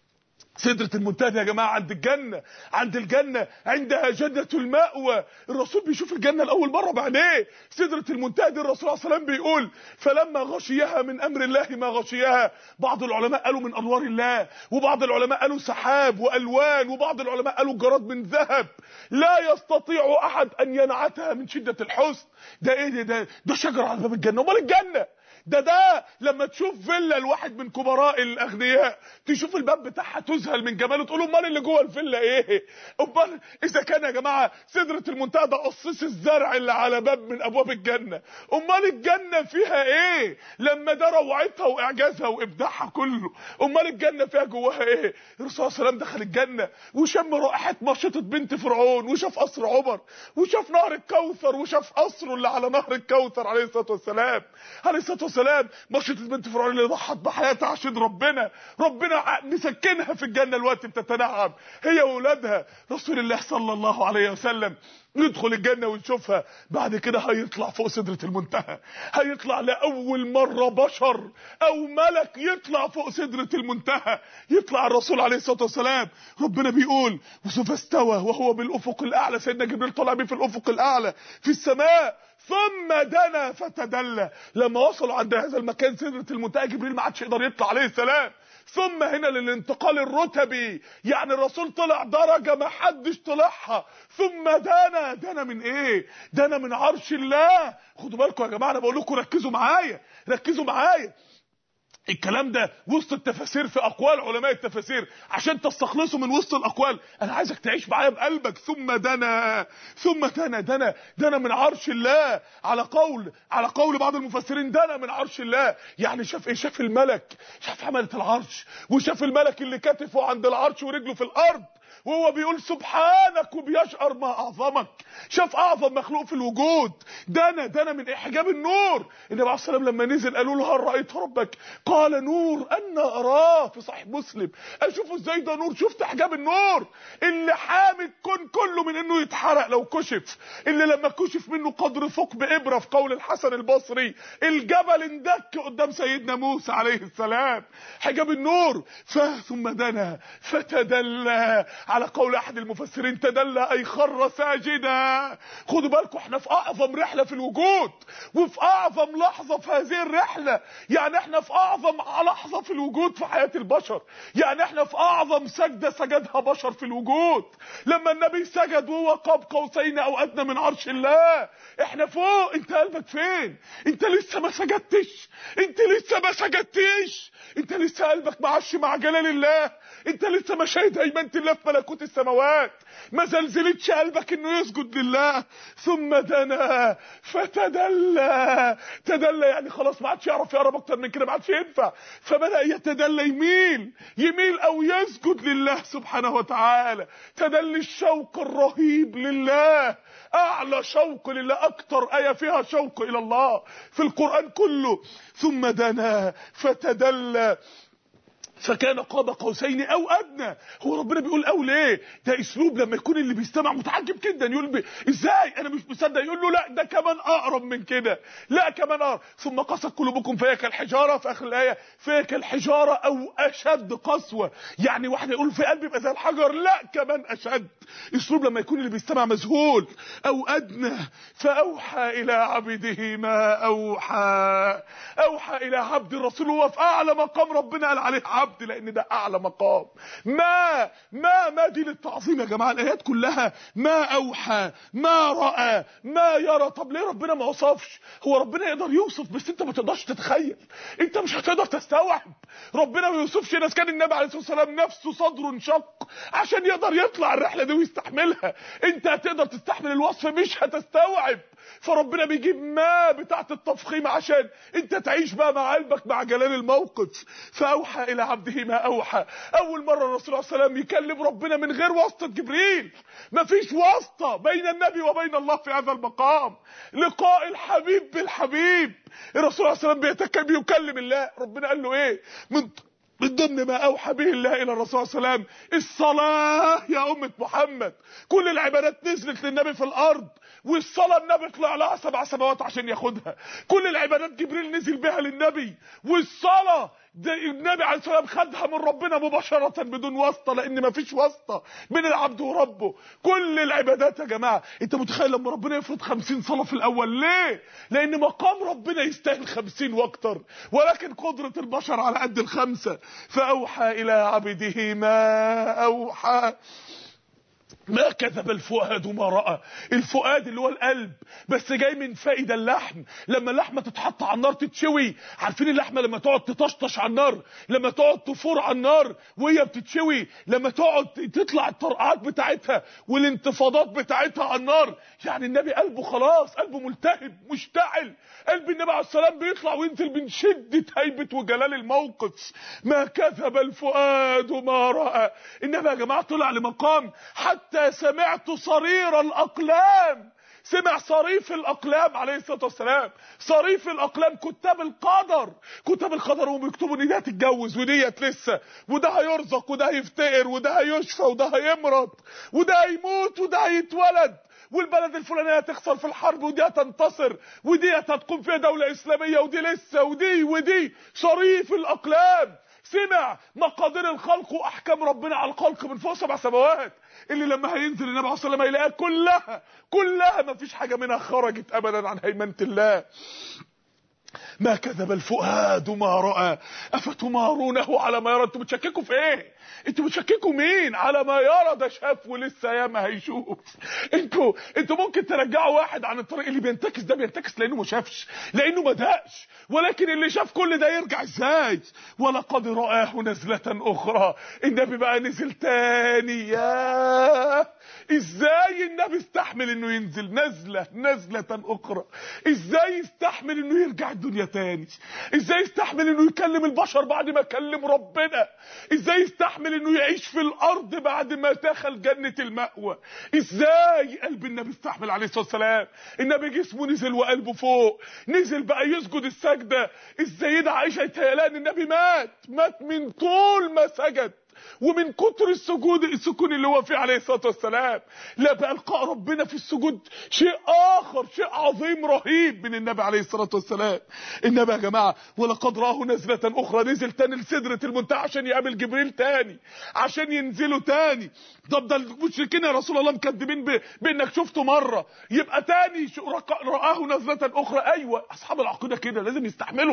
سدرة المنتهى يا جماعة عند الجنة، عند الجنة عندها جنة المأوى. الرسول بيشوف الجنة لأول مرة بعينيه. سدرة المنتهى دي الرسول عليه الصلاة والسلام بيقول فلما غشيها من أمر الله ما غشيها. بعض العلماء قالوا من أنوار الله، وبعض العلماء قالوا سحاب وألوان، وبعض العلماء قالوا جراد من ذهب لا يستطيع أحد أن ينعتها من شدة الحسن. ده إيه ده شجرة على باب الجنة. أمال الجنة ده لما تشوف فيلا الواحد من كبراء الاغنياء تشوف الباب بتاعها تذهل من جماله، تقول امال اللي جوه الفيلا ايه؟ امال اذا كان يا جماعه سدره المنتهى ده قصيص الزرع اللي على باب من ابواب الجنه، امال الجنه فيها ايه لما ده روعتها واعجازها وابداعها كله؟ امال الجنه فيها جواها ايه؟ الرسول صلى الله عليه وسلم دخل الجنه وشم رائحه مشيطه بنت فرعون، وشاف قصر عمر، وشاف نهر الكوثر، وشاف قصره اللي على نهر الكوثر عليه الصلاه والسلام. عليه الصلاه والسلام مشيطه بنت فرعون اللي ضحت بحياتها عشان ربنا مسكنها في الجنه الوقت بتتنعم هي واولادها. رسول الله صلى الله عليه وسلم ندخل الجنة ونشوفها. بعد كده هيطلع فوق سدرة المنتهى، هيطلع لأول مرة بشر أو ملك يطلع فوق سدرة المنتهى، يطلع الرسول عليه الصلاة والسلام. ربنا بيقول وسوف استوى وهو بالأفق الأعلى، سيدنا جبريل طلع بيه في الأفق الأعلى في السماء، ثم دنا فتدلى. لما وصلوا عند هذا المكان سدرة المنتهى جبريل ما عادش يقدر يطلع عليه السلام. ثم هنا للانتقال الرتبي، يعني الرسول طلع درجة ما حدش طلعها. ثم دنا من ايه؟ دنا من عرش الله. خدوا بالكم يا جماعة، انا بقول لكم ركزوا معايا. الكلام ده وسط التفاسير في اقوال علماء التفاسير، عشان تستخلصوا من وسط الاقوال انا عايزك تعيش معايا بقلبك. ثم دنا من عرش الله، على قول بعض المفسرين دنا من عرش الله. يعني شاف ايه؟ شاف الملك، شاف حملة العرش، وشاف الملك اللي كتفه عند العرش ورجله في الارض وهو بيقول سبحانك وبيشعر ما اعظمك. شاف اعظم مخلوق في الوجود. دنا من حجاب النور. النبي عليه الصلاه والسلام لما نزل قالوا له هل رايت ربك؟ قال نور انا اراه، في صحيح مسلم. اشوفه ازاي ده نور؟ شفت حجاب النور اللي حامي الكون كله من انه يتحرق لو كشف، اللي لما كشف منه قدر ثقب ابره في قول الحسن البصري الجبل اندك قدام سيدنا موسى عليه السلام. حجاب النور. ثم دنا فتدلى، على قول احد المفسرين تدلى اي خر ساجدا. خدوا بالكم احنا في اعظم رحله في الوجود، وفي اعظم لحظه في هذه الرحله. يعني احنا في اعظم لحظه في الوجود في حياه البشر، يعني احنا في اعظم سجده سجدها بشر في الوجود. لما النبي سجد وهو قاب قوسين او ادنى من عرش الله. احنا فوق. انت قلبك فين؟ انت لسه ما سجدتش، انت لسه قلبك معش مع جلال الله، انت لسه ما شاهد هيمنه الله في ملكوت السماوات، ما زلزلتش قلبك انه يسجد لله. ثم دنا فتدلى. تدلى يعني خلاص ما عادش يعرف يقرب اكتر من كده، ما عادش ينفع، فبدأ يتدلى، يميل او يسجد لله سبحانه وتعالى. تدلي الشوق الرهيب لله، اعلى شوق لله، اكتر ايه فيها شوق الى الله في القرآن كله. ثم دنا فتدلى فكان قاب قوسين او ادنى. هو ربنا بيقول او ليه؟ ده اسلوب لما يكون اللي بيستمع متعجب جدا يقول ازاي انا مش مصدق، يقول له لا ده كمان اقرب من كده، لا كمان اقرب. ثم قست قلوبكم فهي كالحجاره، في اخر الايه فهي كالحجاره او اشد قسوه. يعني واحد يقول في قلبي يبقى زي الحجر، لا كمان اشد. اسلوب لما يكون اللي بيستمع مذهول. او ادنى فاوحى الى عبده ما اوحى. اوحى الى عبد الرسول، هو في اعلى مقام ربنا قال عليه عبد، لان ده اعلى مقام. ما دي للتعظيم يا جماعه. الايات كلها ما اوحى، ما راى، ما يرى. طب ليه ربنا ما وصفش؟ هو ربنا يقدر يوصف بس انت ما تقدرش تتخيل، انت مش هتقدر تستوعب. ربنا ما يوصفش ناس. كان النبي عليه الصلاه والسلام نفسه صدره انشق عشان يقدر يطلع الرحله دي ويستحملها. انت هتقدر تستحمل الوصف؟ مش هتستوعب. فربنا بيجيب ما بتاعت التفخيم عشان انت تعيش بقى مع قلبك مع جلال الموقف. فاوحى الى عبده ما اوحى. اول مره الرسول صلى الله عليه وسلم يكلم ربنا من غير واسطه جبريل، مفيش واسطه بين النبي وبين الله في هذا المقام. لقاء الحبيب بالحبيب. الرسول صلى الله عليه وسلم بيكلم الله. ربنا قال له ايه من ضمن ما اوحى به الله الى الرسول صلى الله عليه وسلم؟ الصلاه يا امه محمد. كل العبادات نزلت للنبي في الارض، والصلاه النبي طلع لها 7 سماوات عشان ياخدها. كل العبادات جبريل نزل بها للنبي، والصلاه النبي عليه الصلاه والسلام خدها من ربنا مباشره بدون واسطه، لان مفيش واسطه بين العبد وربه. كل العبادات يا جماعه، انت متخيل لما ربنا يفرض 50 صلاه في الاول؟ ليه؟ لان مقام ربنا يستاهل 50 واكتر، ولكن قدره البشر على قد ال5. فاوحى الى عبده ما اوحى. ما كذب الفؤاد ما رأى. الفؤاد اللي هو القلب، بس جاي من فائدة اللحم. لما اللحمة تتحط على النار تتشوي، عارفين اللحمة لما تقعد تطشطش على النار، لما تقعد تفور على النار وهي بتتشوي، لما تقعد تطلع الطرقعات بتاعتها والانتفاضات بتاعتها على النار، يعني النبي قلبه خلاص، قلبه ملتهب مشتعل. قلب النبي عليه السلام بيطلع وينزل من شدة هيبة وجلال الموقف. ما كذب الفؤاد ما رأى. النبي يا جماعة طلع لمقام حتى سمعت صرير الأقلام. سمع صريف الأقلام عليه الصلاة والسلام. صريف الأقلام، كتاب القدر. كتاب القدر هم بيكتبوا ان دي هتتجوز وديت لسه، وده هيرزق وده هيفتقر وده هيشفى وده هيمرض وده هيموت وده هيتولد، والبلد الفلانيه هتخسر في الحرب ودي هتنتصر ودي هتقوم فيها دوله اسلاميه ودي لسه ودي. صريف الاقلام. سمع مقادير الخلق واحكام ربنا على الخلق من فوق 7 سماوات، اللي لما هينزل النبي عليه الصلاه والسلام هيلاقيها كلها ما فيش حاجه منها خرجت ابدا عن هيمنه الله. ما كذب الفؤاد ما رأى أفتمارونه على ما يرى. انتوا بتشككوا في ايه؟ انتوا بتشككوا مين؟ على ما يرى، ده شاف ولسه ياما هيشوف. انتوا ممكن ترجعوا واحد عن الطريق. اللي بينتكس ده بينتكس لانه ما شافش، لانه ما دقش، ولكن اللي شاف كل ده يرجع ازاي؟ ولقد رآه نزلة اخرى. النبي بقى نزل تاني. ياه، ازاي النبي استحمل انه ينزل نزلة اخرى؟ ازاي يستحمل انه يرجع الدنيا تاني؟ ازاي يستحمل انه يكلم البشر بعد ما كلم ربنا؟ ازاي يستحمل انه يعيش في الارض بعد ما دخل جنة المأوى؟ ازاي قلب النبي استحمل عليه الصلاة والسلام؟ النبي جسمه نزل وقلبه فوق، نزل بقى يسجد السجدة. السيدة عائشة يتهيألها ان النبي مات من طول ما سجد ومن كتر السكون اللي هو فيه عليه الصلاة والسلام. لا بقى لقاء ربنا في السجود شيء آخر، شيء عظيم رهيب من النبي عليه الصلاة والسلام. النبي يا جماعة ولقد راه نزلة أخرى، نزل تاني لسدرة المنتهى عشان يقابل جبريل تاني، عشان ينزلوا تاني. طب ده المشركين يا رسول الله مكذبين بانك شفته مرة، يبقى تاني رآه نزلة أخرى. أيوة، أصحاب العقيدة كده لازم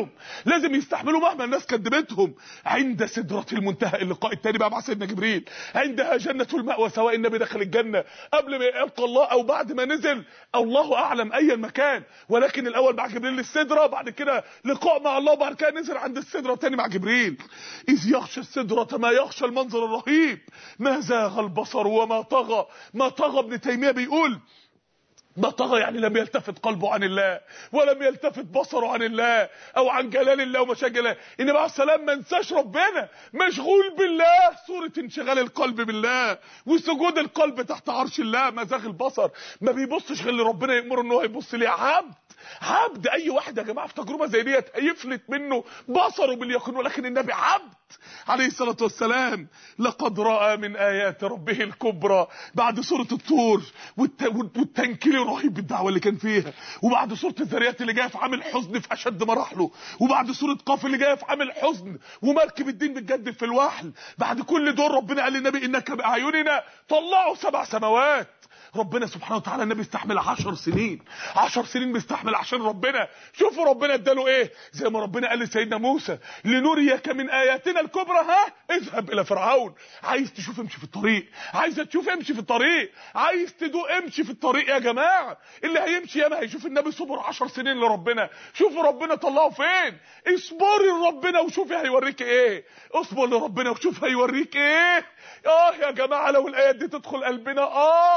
يستحملوا مهما الناس كذبتهم. عند سدرة المنتهى اللقاء التاني بقى مع سيدنا جبريل، عندها جنة المأوى، سواء النبي دخل الجنة قبل ما يلقى الله او بعد ما نزل، الله اعلم اي المكان، ولكن الاول مع جبريل للسدرة، بعد كده لقاء مع الله، بعد كده نزل عند السدرة تاني مع جبريل. اذ يغشى السدرة ما يغشى، المنظر الرهيب. ما زاغ البصر وما طغى. ما طغى ابن تيمية بيقول ما طغى يعني لم يلتفت قلبه عن الله، ولم يلتفت بصره عن الله او عن جلال الله ومشاجله. النبي عليه السلام ما انساش ربنا، مشغول بالله، صورة انشغال القلب بالله وسجود القلب تحت عرش الله. ما زاغ البصر، ما بيبصش غير اللي ربنا يأمره ان هو يبص ليه. عبد. اي واحد يا جماعه في تجربه زي ديت هيفلت منه بصره باليقين، ولكن النبي عبد عليه الصلاه والسلام. لقد راى من ايات ربه الكبرى، بعد سوره الطور والتنكيل الرهيب بالدعوه اللي كان فيها، وبعد سوره الذريات اللي جايه في عام الحزن في اشد مراحله، وبعد سوره قاف اللي جايه في عام الحزن ومركب الدين بتجدد في الوحل. بعد كل دول ربنا قال للنبي انك باعيننا طلعوا 7 سماوات. ربنا سبحانه وتعالى النبي استحمل 10 سنين، 10 سنين بيستحمل عشان ربنا. شوفوا ربنا اداله ايه، زي ما ربنا قال لسيدنا موسى لنريك من اياتنا الكبرى اذهب الى فرعون. عايز تشوف امشي في الطريق، عايز تشوف امشي في الطريق، عايز تدوق امشي في الطريق. يا جماعه اللي هيمشي ياما هيشوف النبي صبر 10 سنين لربنا. شوفوا ربنا طلعه فين. اصبري لربنا وشوفي هيوريك ايه، اصبر لربنا وشوف هيوريك ايه. يا جماعه لو الايات دي تدخل قلبنا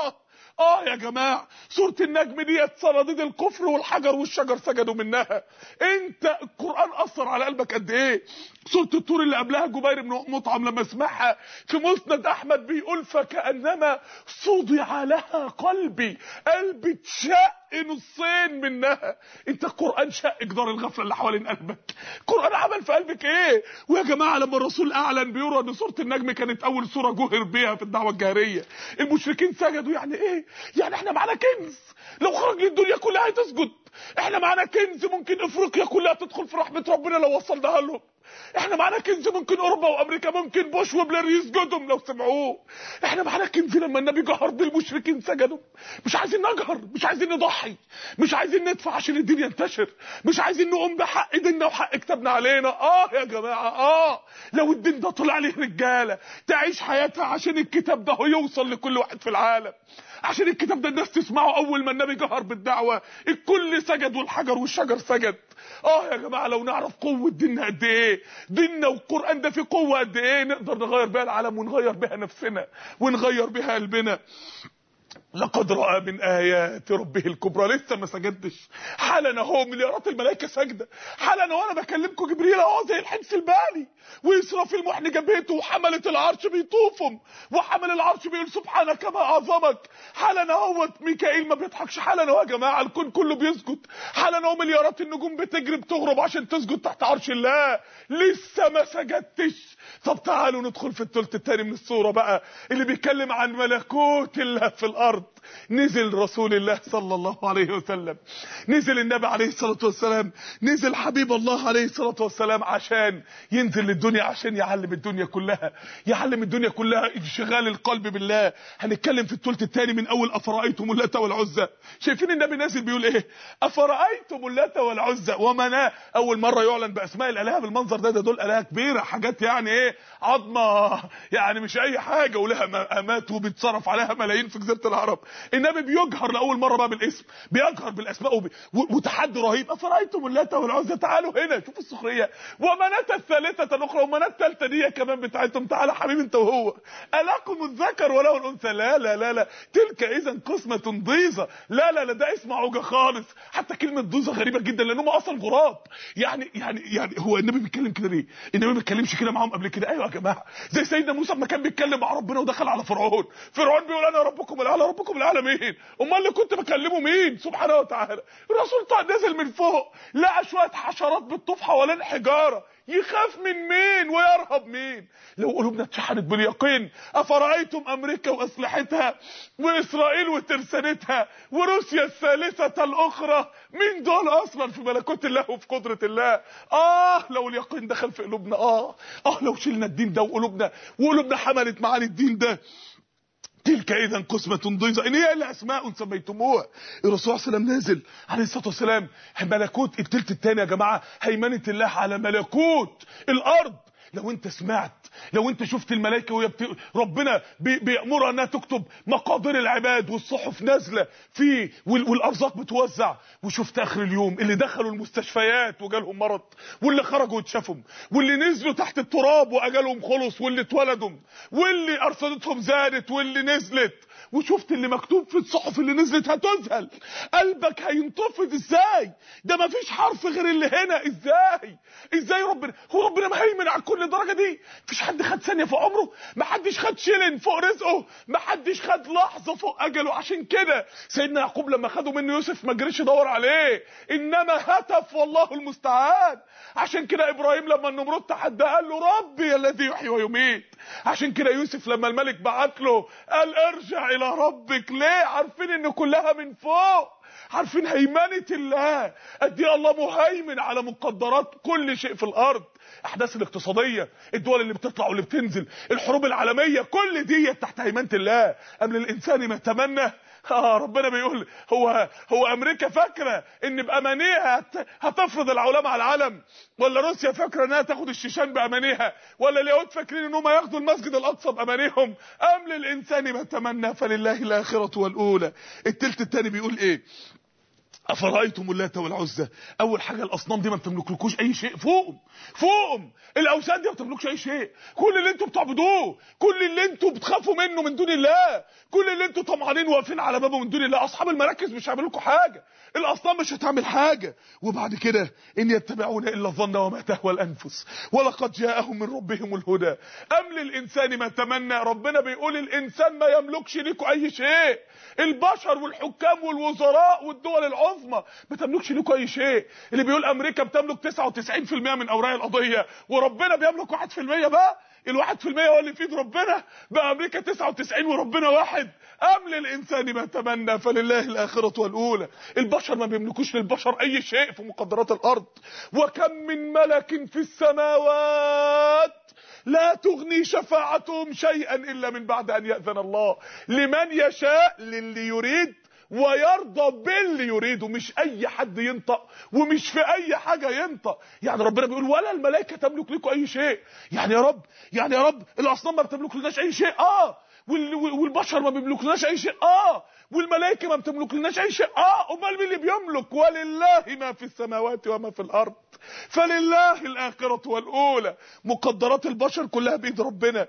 يا جماعه، سوره النجم ديت صناديد الكفر والحجر والشجر سجدوا منها. انت القران اثر على قلبك قد ايه؟ سوره الطور اللي قبلها جبير بن مطعم لما سمعها في مسند احمد بيقول فكانما صدع لها قلبي اتشق نصين منها. انت القران شق جدار الغفله اللي حوالين قلبك. القران عمل في قلبك ايه؟ ويا جماعه لما الرسول اعلن بيقول ان سوره النجم كانت اول سوره جهر بيها في الدعوه الجاهريه، المشركين سجدوا. يعني ايه؟ يعني احنا معانا كنز، لو خرج للدنيا كلها هتسجد. احنا معانا كنز ممكن افريقيا كلها تدخل في رحمه ربنا لو وصلناها لهم. احنا معانا كنز ممكن اوروبا وامريكا، ممكن بوش وبلير يسجدهم لو سمعوه. احنا معانا كنز لما النبي جهر بالمشركين سجدوا. مش عايزين نجهر، مش عايزين نضحي، مش عايزين ندفع عشان الدين ينتشر، مش عايزين نقوم بحق ديننا وحق كتابنا علينا. يا جماعه، لو الدين ده طلع عليه رجاله تعيش حياتها عشان الكتاب ده يوصل لكل واحد في العالم، عشان الكتاب ده الناس تسمعه. اول ما النبي جهر بالدعوه الكل سجد والحجر والشجر سجد. يا جماعه، لو نعرف قوه ديننا قد ايه، ديننا والقران ده فيه قوه قد ايه، نقدر نغير بيها العالم ونغير بيها نفسنا ونغير بيها قلبنا. لقد رأى من آيات ربه الكبرى. لسه ما سجدش، حالا اهو مليارات الملائكة ساجدة، حالا وانا بكلمكم جبريل اهو زي الحمص البالي، وإسرافيل محن جبهته، وحملة العرش بيطوفهم، وحمل العرش بيقول سبحانك ما أعظمك. حالا اهو ميكائيل ما بيضحكش، حالا اهو يا جماعة الكون كله بيسجد، حالا اهو مليارات النجوم بتجري بتغرب عشان تسجد تحت عرش الله. لسه ما سجدتش. طب تعالوا ندخل في الثلث الثاني من السورة بقى اللي بيتكلم عن ملكوت الله في الأرض. نزل رسول الله صلى الله عليه وسلم، نزل النبي عليه الصلاة والسلام، نزل حبيب الله عليه الصلاة والسلام عشان ينزل للدنيا، عشان يعلم الدنيا كلها، يعلم الدنيا كلها انشغال القلب بالله. هنتكلم في الثلث الثاني من اول افرأيتم اللات والعزى. شايفين النبي نازل بيقول ايه؟ افرأيتم اللات والعزى ومناه. اول مرة يعلن باسماء الالهه بالمنظر ده دول الهه كبيرة، حاجات يعني ايه، عظمة يعني مش اي حاجة، ولها مقامات وبيتصرف عليها ملايين في جزيرة العرب. النبي بيجهر لاول مره بقى بالاسم، بيجهر بالاسماء وتحدي رهيب. افرايتم اللات والعزى، تعالوا هنا شوفوا السخريه. ومناه الثالثه الاخرى، ومناه الثالثه دي كمان بتاعتهم. تعالى حبيبي انت وهو، الاكم الذكر وله الانثى. لا لا لا لا، تلك اذا قسمه ضيزه. لا لا لا، ده اسم عوجه خالص. حتى كلمه ضيزه غريبه جدا لانهم اصلا غراب. يعني هو النبي بيتكلم كده ليه؟ النبي ما بيتكلمش كده معاهم قبل كده؟ ايوه يا جماعه، زي سيدنا موسى لما كان بيتكلم مع ربنا ودخل على فرعون بيقول انا ربكم الاعلى. ربكم الاعلى مين؟ امال اللي كنت بكلمه مين؟ سبحانه وتعالى. الرسول طلع نزل من فوق لقى شويه حشرات بتطوف حوالين حجاره، يخاف من مين ويرهب مين؟ لو قلوبنا اتشحنت باليقين. افرايتم امريكا واسلحتها، واسرائيل وترسانتها، وروسيا الثالثه الاخرى، مين دول اصلا في ملكوت الله وفي قدره الله؟ لو اليقين دخل في قلوبنا، لو شلنا الدين ده وقلوبنا حملت معاني الدين ده. تلك اذا قسمة ضيزى، ان هي الا اسماء سميتموها. الرسول صلى الله عليه وسلم نازل عليه الصلاه والسلام ملكوت التلت الثاني يا جماعه، هيمنه الله على ملكوت الارض. لو انت سمعت، لو انت شفت الملائكه وهي ربنا بيامرها انها تكتب مقادير العباد، والصحف نازله فيه والارزاق بتوزع، وشفت اخر اليوم اللي دخلوا المستشفيات وجالهم مرض، واللي خرجوا واتشافوا، واللي نزلوا تحت التراب واجالهم خلص، واللي اتولدوا، واللي ارصدتهم زادت واللي نزلت، وشفت اللي مكتوب في الصحف اللي نزلت، هتذهل. قلبك هينتفض. ازاي ده مفيش حرف غير اللي هنا؟ ازاي ربنا مهيمن على كل الدرجه دي؟ مفيش حد خد ثانيه في عمره، محدش خد شيلن فوق رزقه، محدش خد لحظه فوق اجله. عشان كده سيدنا يعقوب لما خدوا منه يوسف ما جريش يدور عليه، انما هتف والله المستعان. عشان كده ابراهيم لما النمرود تحدى قال له ربي الذي يحيي ويميت. عشان كده يوسف لما الملك بعت له قال ارجع الى ربك. ليه؟ عارفين ان كلها من فوق، عارفين هيمنه الله قد ايه الله مهيمن على مقدرات كل شيء في الارض. احداث الاقتصاديه، الدول اللي بتطلع واللي بتنزل، الحروب العالميه، كل دي تحت هيمنه الله. ام للانسان ما تمنى. ربنا بيقول هو امريكا فاكره ان بامانيها هتفرض العولمه على العالم؟ ولا روسيا فاكره انها تاخد الشيشان بامانيها؟ ولا اليهود فاكرين انهم ياخدوا المسجد الاقصى بامانيهم؟ ام للانسان ما تمنى فلله الاخره والاولى. التلت الثاني بيقول ايه؟ افرايتم اللات والعزى. اول حاجه الاصنام دي ما بتملكلكوش اي شيء، فوقهم الاوثان دي ما بتملكش اي شيء. كل اللي انتوا بتعبدوه، كل اللي انتوا بتخافوا منه من دون الله، كل اللي انتوا طمعانين واقفين على بابه من دون الله، اصحاب المراكز مش هيعملوا لكم حاجه، الاصنام مش هتعمل حاجه. وبعد كده ان يتبعون الا الظن وما تهوى الانفس ولقد جاءهم من ربهم الهدى. ام للانسان ما تمنى. ربنا بيقول الانسان ما يملكش لكم اي شيء، البشر والحكام والوزراء والدول العظمى ما تملكش لكم اي شيء. اللي بيقول امريكا بتملك 99% من اوراق القضيه وربنا بيملك 1%، بقى ال1% هو اللي في ايد ربنا؟ بقى امريكا 99 وربنا واحد. ام للانسان ما تمنى فلله الاخره والاولى. البشر ما بيملكوش للبشر اي شيء في مقدرات الارض. وكم من ملك في السماوات لا تغني شفاعتهم شيئا الا من بعد ان يأذن الله لمن يشاء، للي يريد، ويرضى باللي يريده. مش اي حد ينطق ومش في اي حاجه ينطق. يعني ربنا بيقول ولا الملائكه تملك لكم اي شيء. يعني يا رب الاصنام ما بتملك لناش اي شيء، والبشر ما بيملكوناش اي شيء، والملائكه ما بتملك لناش اي شيء، امال مين اللي بيملك؟ ولله ما في السماوات وما في الارض فلله الاخره والاولى. مقدرات البشر كلها بايد ربنا.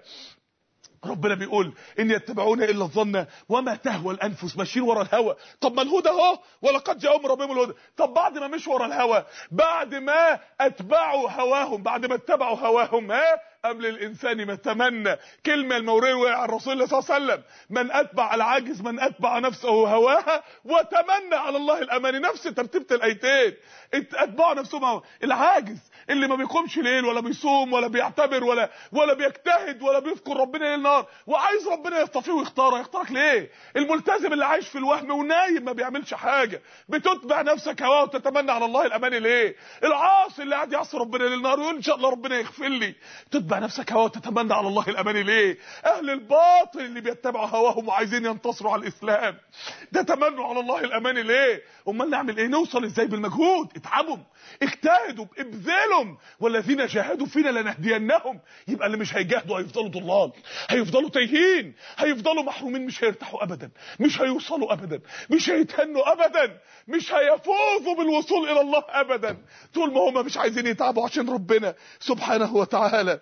ربنا بيقول ان يتبعون الا الظن وما تهوى الانفس، ماشيين ورا الهوى. طب ما الهدى اهو، ولقد جاءهم ربهم الهدى. طب بعد ما مشوا ورا الهوى، بعد ما اتبعوا هواهم، بعد ما اتبعوا هواهم، ام للانسان ما تمنى. كلمه الموريه عن رسول الله صلى الله عليه وسلم: من اتبع العاجز من اتبع نفسه هواها وتمنى على الله الاماني. نفس ترتيبه الايتين. اتبعوا نفسهم. العاجز اللي ما بيقومش ليل ولا بيصوم ولا بيعتبر ولا بيجتهد ولا بيذكر ربنا ليل نهار، وعايز ربنا يصطفيه ويختاره، يختارك ليه؟ الملتزم اللي عايش في الوهم ونايم ما بيعملش حاجه، بتتبع نفسك هواه وتتمنى على الله الاماني ليه؟ العاصي اللي قاعد يعصي ربنا ليل نهار ويقول ان شاء الله ربنا يغفر لي، تتبع نفسك هواه وتتمنى على الله الاماني ليه؟ اهل الباطل اللي بيتبعوا هواهم وعايزين ينتصروا على الاسلام، ده تمنوا على الله الاماني ليه؟ امال نعمل ايه؟ نوصل ازاي؟ بالمجهود. اتعبوا، اجتهدوا، ابذلوا، والذين جاهدوا فينا لنهدينهم. يبقى اللي مش هيجاهدوا هيفضلوا ضلال، هيفضلوا تايهين، هيفضلوا محرومين، مش هيرتاحوا ابدا، مش هيوصلوا ابدا، مش هيتهنوا ابدا، مش هيفوزوا بالوصول الى الله ابدا طول ما هم مش عايزين يتعبوا عشان ربنا سبحانه وتعالى.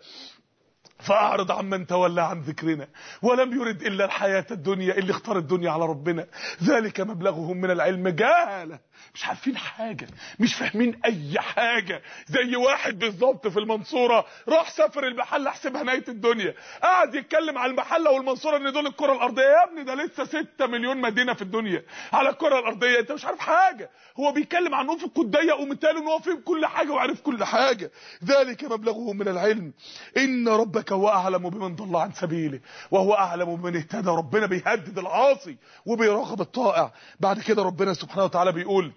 فأعرض عمن تولى عن ذكرنا ولم يرد إلا الحياة الدنيا. اللي اختار الدنيا على ربنا ذلك مبلغهم من العلم جهلة، مش عارفين حاجة، مش فاهمين أي حاجة. زي واحد بالظبط في المنصورة راح سافر المحلة حسبها نهاية الدنيا، قاعد يتكلم على المحلة والمنصورة ان دول الكرة الأرضية. يا ابني ده لسه 6 مليون مدينة في الدنيا على الكرة الأرضية، انت مش عارف حاجة. هو بيتكلم عن افق الضيق ومثاله ان هو فهم كل حاجة وعارف كل حاجة. ذلك مبلغهم من العلم إن ربك هو أعلم بمن ضل عن سبيله وهو أعلم بمن اهتدى. ربنا بيهدد العاصي وبيراقب الطائع. بعد كده ربنا سبحانه وتعالى بيقول: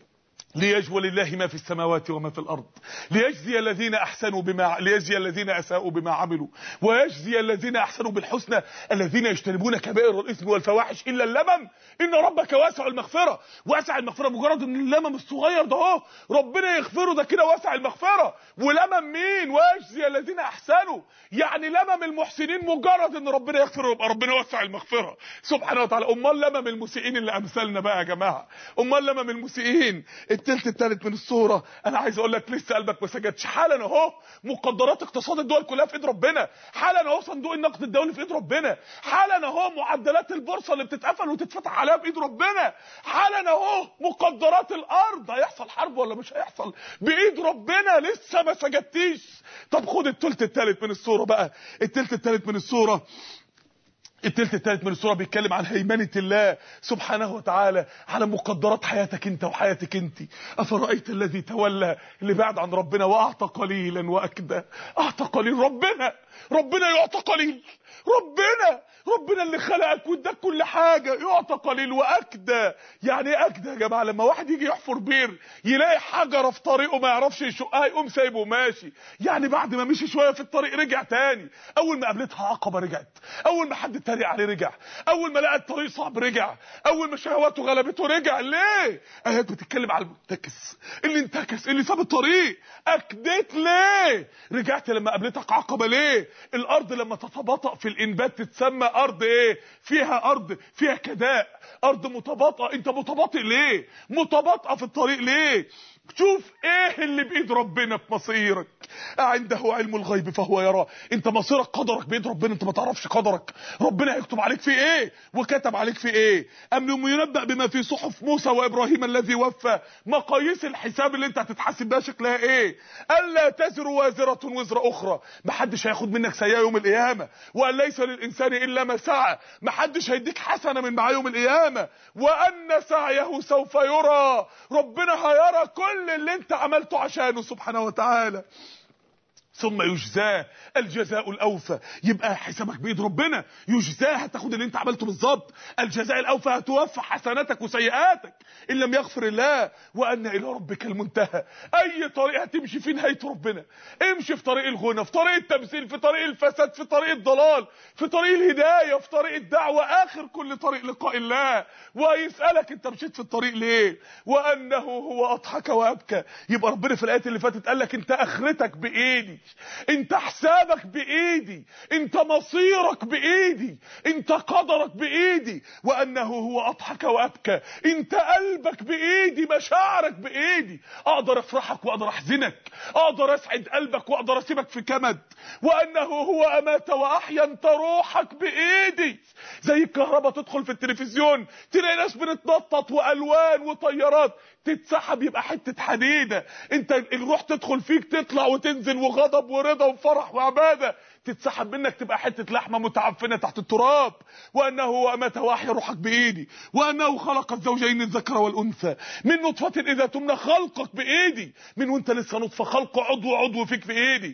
ليجزي لله ما في السماوات وما في الارض ليجزي الذين اساءوا بما عملوا ويجزي الذين احسنوا بالحسنى الذين يجتنبون كبائر الاثم والفواحش الا اللمم ان ربك واسع المغفره. واسع المغفره مجرد ان اللمم الصغير ده اهو ربنا يغفره، ده كده واسع المغفره. ولمم مين؟ ويجزي الذين احسنوا، يعني لمم المحسنين مجرد ان ربنا يغفر يبقى ربنا واسع المغفره سبحانه وتعالى. امال لمم المسيئين اللي امثالنا بقى يا جماعه؟ امال لمم المسيئين؟ التلت التالت من الصورة. انا عايز اقول لك لسه قلبك ما سجدش. حالا اهو مقدرات اقتصاد الدول كلها في ايد ربنا، حالا اهو صندوق النقد الدولي في ايد ربنا، حالا اهو معدلات البورصة اللي بتتقفل وتتفتح عليها بايد ربنا، حالا اهو مقدرات الارض. هيحصل حرب ولا مش هيحصل؟ بايد ربنا. لسه ما سجدتيش. طب خد التلت التالت من الصورة بقى. التلت التالت من الصورة بيتكلم عن هيمنة الله سبحانه وتعالى على مقدرات حياتك انت وحياتك انت. افرأيت الذي تولى، اللي بعد عن ربنا واعطى قليلا واكدى. اعطى قليل. ربنا يعطى قليل. ربنا اللي خلقك واداك كل حاجه يعطى قليل واكدى. يعني ايه اكدى يا جماعه؟ لما واحد يجي يحفر بير يلاقي حجره في طريقه ما يعرفش يشقها يقوم سايبه ماشي. يعني بعد ما مشي شويه في الطريق رجع تاني. اول ما قابلتها عقبه رجعت، اول ما حد اتريق عليه رجع، اول ما لقى الطريق صعب رجع، اول ما شهواته غلبته رجع. ليه؟ ايات بتتكلم على المنتكس، اللي انتكس، اللي ساب الطريق. اكدت ليه؟ رجعت لما قابلتك عقبه ليه؟ الارض لما تتباطأ في الانبات تتسمى ارض ايه؟ فيها كداء، ارض متباطئه. انت متباطئ ليه؟ متباطئه في الطريق ليه؟ شوف ايه اللي بايد ربنا في مصيرك. عنده علم الغيب فهو يرى. انت مصيرك قدرك بايد ربنا، انت ما تعرفش قدرك. ربنا هيكتب عليك في ايه وكتب عليك في ايه. ام ينبأ بما في صحف موسى وابراهيم الذي وفى. مقاييس الحساب اللي انت هتتحاسب بيها شكلها ايه؟ الا تزر وازره وزر اخرى. محدش هياخد منك سيئه يوم القيامه. وان ليس للانسان الا ما سعى. محدش هيديك حسنه من معاه يوم القيامه. وان سعيه سوف يرى. ربنا هيرى كل اللي انت عملته عشانه سبحانه وتعالى. ثم يجزاه الجزاء الاوفى. يبقى حسابك بايد ربنا، يجزاه، هتاخد اللي انت عملته بالظبط. الجزاء الاوفى، هتوفى حسناتك وسيئاتك ان لم يغفر الله. وان الى ربك المنتهى. اي طريق هتمشي فيه نهايه ربنا. امشي في طريق الغنى، في طريق التمثيل، في طريق الفساد، في طريق الضلال، في طريق الهدايه، في طريق الدعوه، اخر كل طريق لقاء الله. ويسالك انت مشيت في الطريق ليه. وانه هو اضحك وابكى. يبقى ربنا في الايات اللي فاتت قال لك انت اخرتك بايدي، انت حسابك بايدي، انت مصيرك بايدي، انت قدرك بايدي. وانه هو اضحك وابكى. انت قلبك بايدي، مشاعرك بايدي. اقدر افرحك واقدر احزنك، اقدر اسعد قلبك واقدر اسيبك في كمد. وانه هو امات واحيا. انت روحك بايدي. زي الكهرباء تدخل في التلفزيون تلاقي ناس بتتنطط والوان وطيارات، تتسحب يبقى حته حديده. انت الروح تدخل فيك تطلع وتنزل، وغضب ورضا وفرح وعباده، تتسحب منك تبقى حته لحمه متعفنه تحت التراب. وانه هو امات واحيا، روحك بايدي. وانه خلق الزوجين الذكر والانثى من نطفه اذا تمنى. خلقك بايدي من وانت لسه نطفه، خلق عضو فيك في ايدي.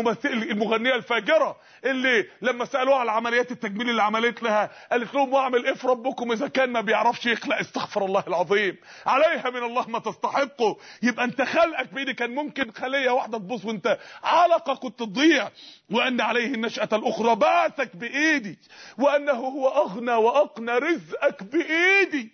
المغنيه الفاجره اللي لما سالوها على عمليات التجميل اللي عملت لها قالت لهم واعمل ايه في ربكم اذا كان ما بيعرفش يخلق. استغفر الله العظيم، عليها من الله ما تستحقه. يبقى انت خلقك بايدي. كان ممكن خليه واحده تبوظ وانت علقه كنت تضيع. وان عليه النشأة الاخرى. بعثك بايدي. وانه هو اغنى واقنى. رزقك بايدي.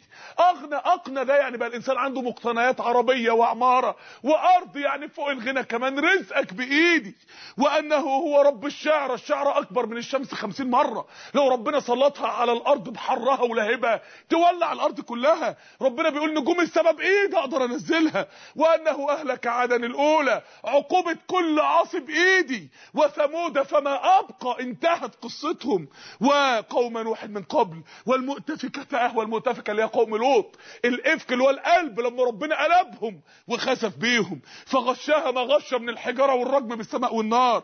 اقنى ده يعني بقى الانسان عنده مقتنيات عربيه وعماره وارض، يعني فوق الغنى كمان. رزقك بايدي. وانه هو رب الشعر. الشعر اكبر من الشمس 50 مره. لو ربنا سلطها على الارض بحرها ولهبها تولع الارض كلها. ربنا بيقول نجوم السماء بايدي اقدر انزلها. وانه اهلك عادا الاولى. عقوبه كل عاصي بايدي. وثمود فما ابقى، انتهت قصتهم. وقوم نوح من قبل. والمؤتفكه اهوى. المؤتفكه اللي هي قوم لوط. الافك اللي هو القلب لما ربنا قلبهم وخسف بيهم. فغشاها ما غش من الحجاره والرجم بالسماء والنار.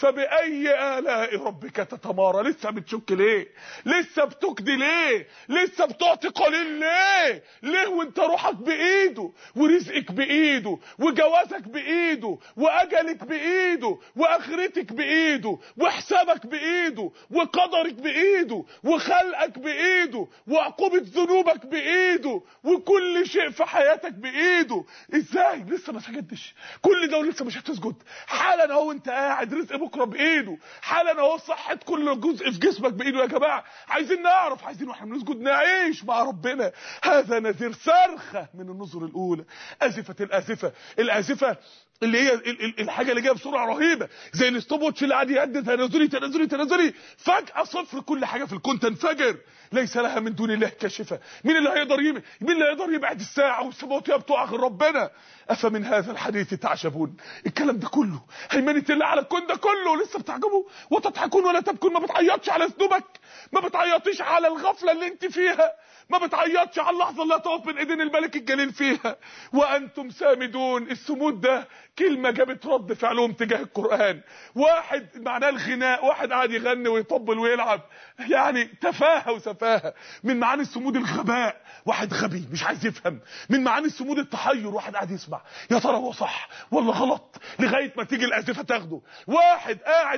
فباي الاء ربك تتمارى. لسه بتشك ليه؟ لسه بتكدي ليه؟ لسه بتعطي قليل ليه وانت روحك بايده، ورزقك بايده، وجوازك بايده، واجلك بايده، واخرتك بايده، وحسابك بايده، وقدرك بايده، وخلقك بايده، وعقوبة ذنوبك بايده، وكل شيء في حياتك بايده. ازاي لسه ما سجدتش كل ده ولسه مش هتسجد؟ حالا اهو انت قاعد، رزق بكره بايده. حالا اهو صحة كل جزء في جسمك بايده. يا جماعه عايزين نعرف، عايزين واحنا بنسجد نعيش مع ربنا. هذا نذير، صرخه من النذر الاولى. ازفت الازفه. الازفه اللي هي الحاجه اللي جايه بسرعه رهيبه، زي الستوب واتش اللي قاعد يعد تنازلي تنازلي تنازلي، فجاه صفر. كل حاجه في الكون تنفجر. ليس لها من دون الله كاشفه. مين اللي هيقدر يبعد الساعه والسماوات بتوع غير ربنا؟ افمن هذا الحديث تعجبون. الكلام ده كله، هيمنه الله على الكون ده كله، لسه بتعجبوا وتضحكون ولا تبكون؟ ما بتعيطش على ذنوبك؟ ما بتعيطيش على الغفله اللي انت فيها؟ ما بتعيطش على اللحظه اللي هتقف بين ايدين الملك الجليل فيها وانتم سامدون؟ السمود ده كلمه جابت رد فعلهم تجاه القران. واحد معناه الغناء، واحد قاعد يغني ويطبل ويلعب، يعني تفاهه وسفاهه. من معاني السمود الغباء، واحد غبي مش عايز يفهم. من معاني السمود التحير، واحد قاعد يسمع يا ترى هو صح ولا غلط لغايه ما تيجي الازفه تاخده. واحد قاعد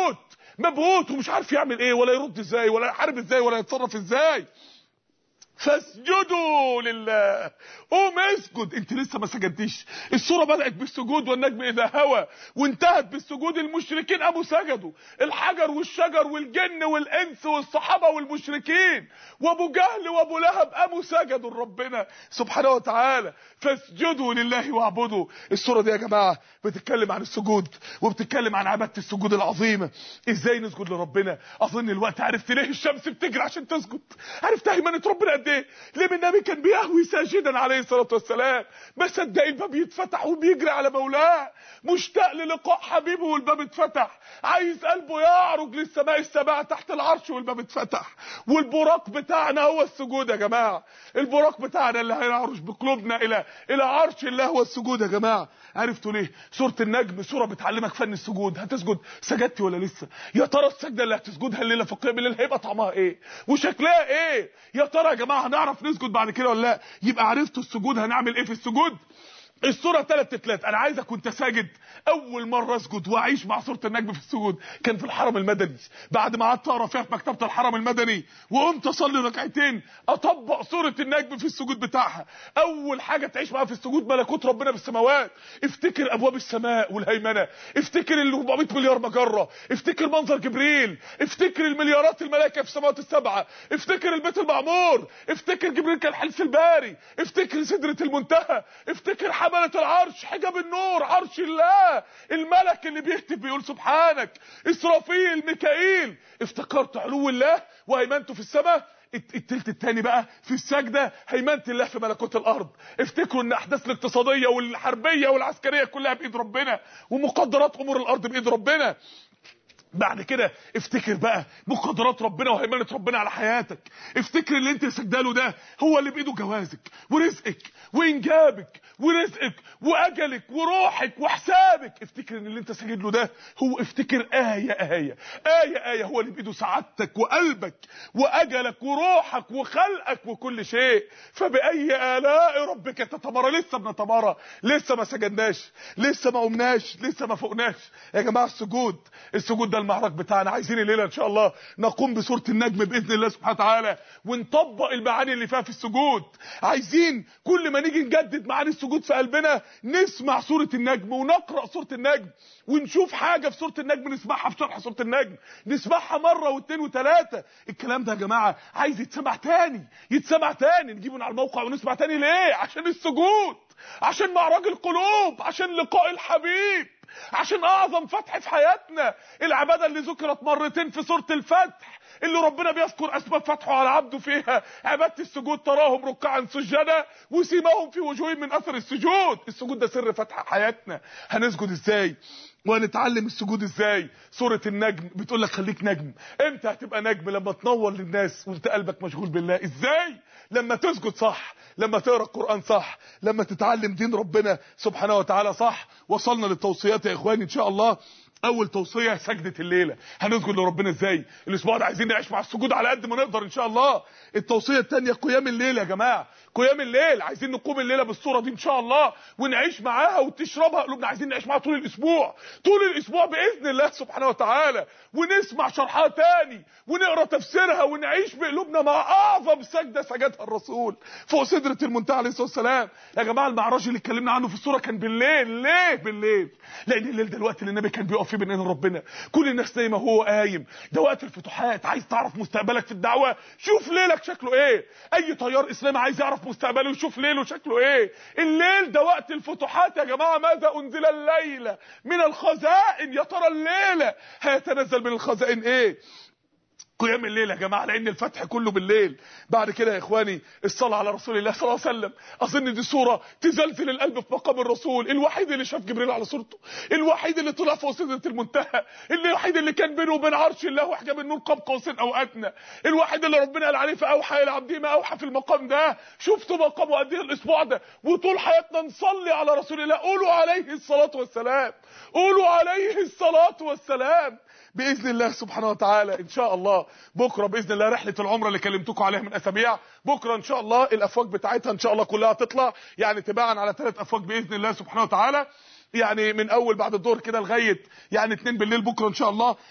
مبهوت ومش عارف يعمل ايه، ولا يرد ازاي، ولا يحارب ازاي، ولا يتصرف ازاي. فاسجدوا لله. قوم اسجد. انت لسه ما سجدتيش. السوره بدات بالسجود والنجم اذا هوى، وانتهت بالسجود. المشركين قاموا سجدوا، الحجر والشجر والجن والانس والصحابه والمشركين وابو جهل وابو لهب قاموا سجدوا لربنا سبحانه وتعالى. فاسجدوا لله واعبدوا. السوره دي يا جماعه بتتكلم عن السجود، وبتتكلم عن عباده السجود العظيمه. ازاي نسجد لربنا؟ اظن الوقت عرفت ليه الشمس بتجري عشان تسجد. عرفت هيمنه ربنا قد ايه؟ ليه النبي كان بيهوي ساجدا عليه الصلاه والسلام، ما صدق الباب يتفتح وبيجري على مولاه، مشتاق للقاء حبيبه والباب اتفتح، عايز قلبه يعرج للسماء السبع تحت العرش والباب اتفتح. والبراق بتاعنا هو السجود يا جماعه. البراق بتاعنا اللي هيعرج بقلوبنا الى عرش الله هو السجود يا جماعه. عرفتوا ليه؟ سوره النجم سوره بتعلمك فن السجود. هتسجد؟ سجدتي ولا لسه؟ يا ترى السجده اللي هتسجدها الليله في قيام الليل هيبقى طعمها ايه وشكلها ايه؟ يا ترى يا جماعه هنعرف نسجد بعد كده ولا لا؟ يبقى عرفتوا السجود هنعمل ايه في السجود؟ السوره 3 تلات. انا عايزك وانت ساجد اول مره اسجد واعيش مع سوره النجم في السجود كان في الحرم المدني، بعد ما قعدت اقرا فيها في مكتبه الحرم المدني وقمت اصلي ركعتين اطبق سوره النجم في السجود بتاعها. اول حاجه تعيش معاها في السجود ملكوت ربنا بالسماوات، افتكر ابواب السماء والهيمنه، افتكر ال 400 مليار مجره، افتكر منظر جبريل، افتكر المليارات الملائكه في السماوات السبعه، افتكر البيت المعمور، افتكر جبريل كان حلس الباري، افتكر سدره المنتهى، افتكر حمله العرش، حجاب النور، عرش الله، الملك اللي بيهتف بيقول سبحانك، اسرافيل، ميكائيل. افتكرت علو الله وهيمنته في السماء. التلت التاني بقى في السجدة هيمنة الله في ملكوت الارض. افتكروا ان احداث الاقتصادية والحربية والعسكرية كلها بايد ربنا، ومقدرات امور الارض بايد ربنا. بعد كده افتكر بقى مقدرات ربنا وهيمنه ربنا على حياتك. افتكر اللي انت سجداله ده هو اللي بايده جوازك ورزقك وانجابك ورزقك واجلك وروحك وحسابك. افتكر ان اللي انت ساجد له ده هو، افتكر آية هو اللي بايده سعادتك وقلبك واجلك وروحك وخلقك وكل شيء. فبأي آلاء ربك تتمارى. لسه بنتمارى، لسه ما سجدناش، لسه ما قمناش، لسه ما فوقناش. يا جماعه السجود ده المعركة بتاعنا. عايزين الليله ان شاء الله نقوم بسوره النجم باذن الله سبحانه وتعالى ونطبق المعاني اللي فيها في السجود. عايزين كل ما نيجي نجدد معاني السجود في قلبنا نسمع سوره النجم ونقرا سوره النجم ونشوف حاجه في سوره النجم نسمعها في شرح سوره النجم، نسمعها مره واثنين وثلاثه. الكلام ده يا جماعه عايز يتسمع تاني، نجيبه من على الموقع ونسمع تاني. ليه؟ عشان السجود، عشان معراج القلوب، عشان لقاء الحبيب، عشان اعظم فتح في حياتنا. العباده اللي ذكرت مرتين في سوره الفتح اللي ربنا بيذكر اسباب فتحه على عبده فيها، عباده السجود. تراهم ركعا سجدا وسيماهم في وجوههم من اثر السجود. السجود ده سر فتح حياتنا. هنسجد ازاي وهنتعلم السجود ازاي؟ سوره النجم بتقول لك خليك نجم. امتى هتبقى نجم؟ لما تنور للناس وانت قلبك مشغول بالله. ازاي؟ لما تسجد صح، لما تقرا القران صح، لما تتعلم دين ربنا سبحانه وتعالى صح. وصلنا للتوصيات يا اخواني ان شاء الله. اول توصيه سجده الليله. هنسجد لربنا ازاي الاسبوع ده؟ عايزين نعيش مع السجود على قد ما نقدر ان شاء الله. التوصيه الثانيه قيام الليل يا جماعه، قيام الليل. عايزين نقوم الليله بالصوره دي ان شاء الله ونعيش معاها وتشربها قلوبنا. عايزين نعيش معاها طول الاسبوع باذن الله سبحانه وتعالى، ونسمع شرحها تاني ونقرا تفسيرها ونعيش بقلوبنا مع اعظم سجده سجدها الرسول فوق سدره المنتهى عليه الصلاه والسلام. يا جماعه المعراج اللي اتكلمنا عنه في الصوره كان بالليل. ليه بالليل؟ لان الليل ده الوقت اللي النبي كان بيقف فيه بين ايدين ربنا. كل الناس نايمه وهو قايم. ده وقت الفتوحات. عايز تعرف مستقبلك في الدعوه؟ شوف ليلك شكله ايه. اي تيار اسلامي عايز يعرف مستقبله يشوف ليله شكله ايه. الليل ده وقت الفتوحات يا جماعه. ماذا انزل الليله من الخزائن؟ يا ترى الليله هيتنزل من الخزائن ايه؟ قيام الليل يا جماعه، لان الفتح كله بالليل. بعد كده يا اخواني الصلاه على رسول الله صلى الله عليه وسلم. اظن دي صوره تزلزل القلب في مقام الرسول، الوحيد اللي شاف جبريل على صورته، الوحيد اللي طلع فوق سدره المنتهى، الوحيد اللي كان بينه وبين عرش الله وحجاب النور قاب قوسين او ادنى، الوحيد اللي ربنا قال عليه فاوحى الى عبده ما اوحى في المقام ده. شفتوا مقامه قد ايه الاسبوع ده؟ وطول حياتنا نصلي على رسول الله. قولوا عليه الصلاه والسلام، قولوا عليه الصلاه والسلام باذن الله سبحانه وتعالى. ان شاء الله بكره باذن الله رحله العمره اللي كلمتكم عليها من اسابيع، بكره ان شاء الله الافواج بتاعتها ان شاء الله كلها تطلع، يعني تباعا على 3 افواج باذن الله سبحانه وتعالى. يعني من اول بعد الظهر كده لغايه يعني 2 بالليل بكره ان شاء الله.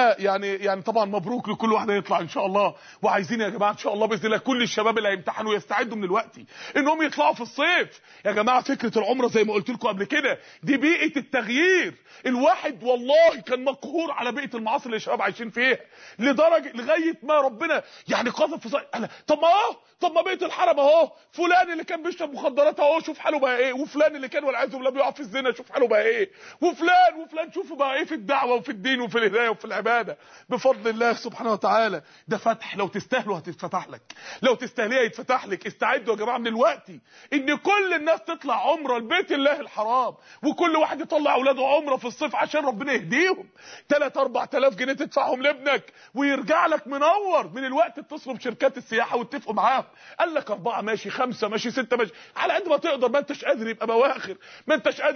يعني طبعا مبروك لكل واحد هيطلع ان شاء الله. وعايزين يا جماعه ان شاء الله باذن الله كل الشباب اللي هيمتحنوا يستعدوا من الوقت انهم يطلعوا في الصيف. يا جماعه فكره العمره زي ما قلت لكم قبل كده دي بيئه التغيير. الواحد والله كان مقهور على بيئه المعاصي اللي الشباب عايشين فيها لدرجه لغايه ما ربنا يعني قذف في طب ما بيئه الحرم اهو، فلان اللي كان بيشرب مخدرات اهو شوف حاله بقى ايه، وفلان اللي كان والعياذ بالله بيقع في الزنا شوف حاله بقى ايه، وفلان شوفوا بقى ايه في الدعوه وفي الدين وفي الهدايه وفي العباده بفضل الله سبحانه وتعالى. ده فتح لو تستاهلوا هتتفتح لك، لو تستاهليه يتفتح لك. استعدوا يا جماعه من الوقت ان كل الناس تطلع عمره لبيت الله الحرام، وكل واحد يطلع اولاده عمره في الصيف عشان ربنا يهديهم. 3-4 آلاف جنيه تدفعهم لابنك ويرجع لك منور. من الوقت اتصلوا بشركات السياحه واتفقوا معاهم، قال لك 4 ماشي 5 ماشي 6 ماشي على قد ما تقدر. ما انتش قادر يبقى بواخر، ما انتش قادر يبقى. يا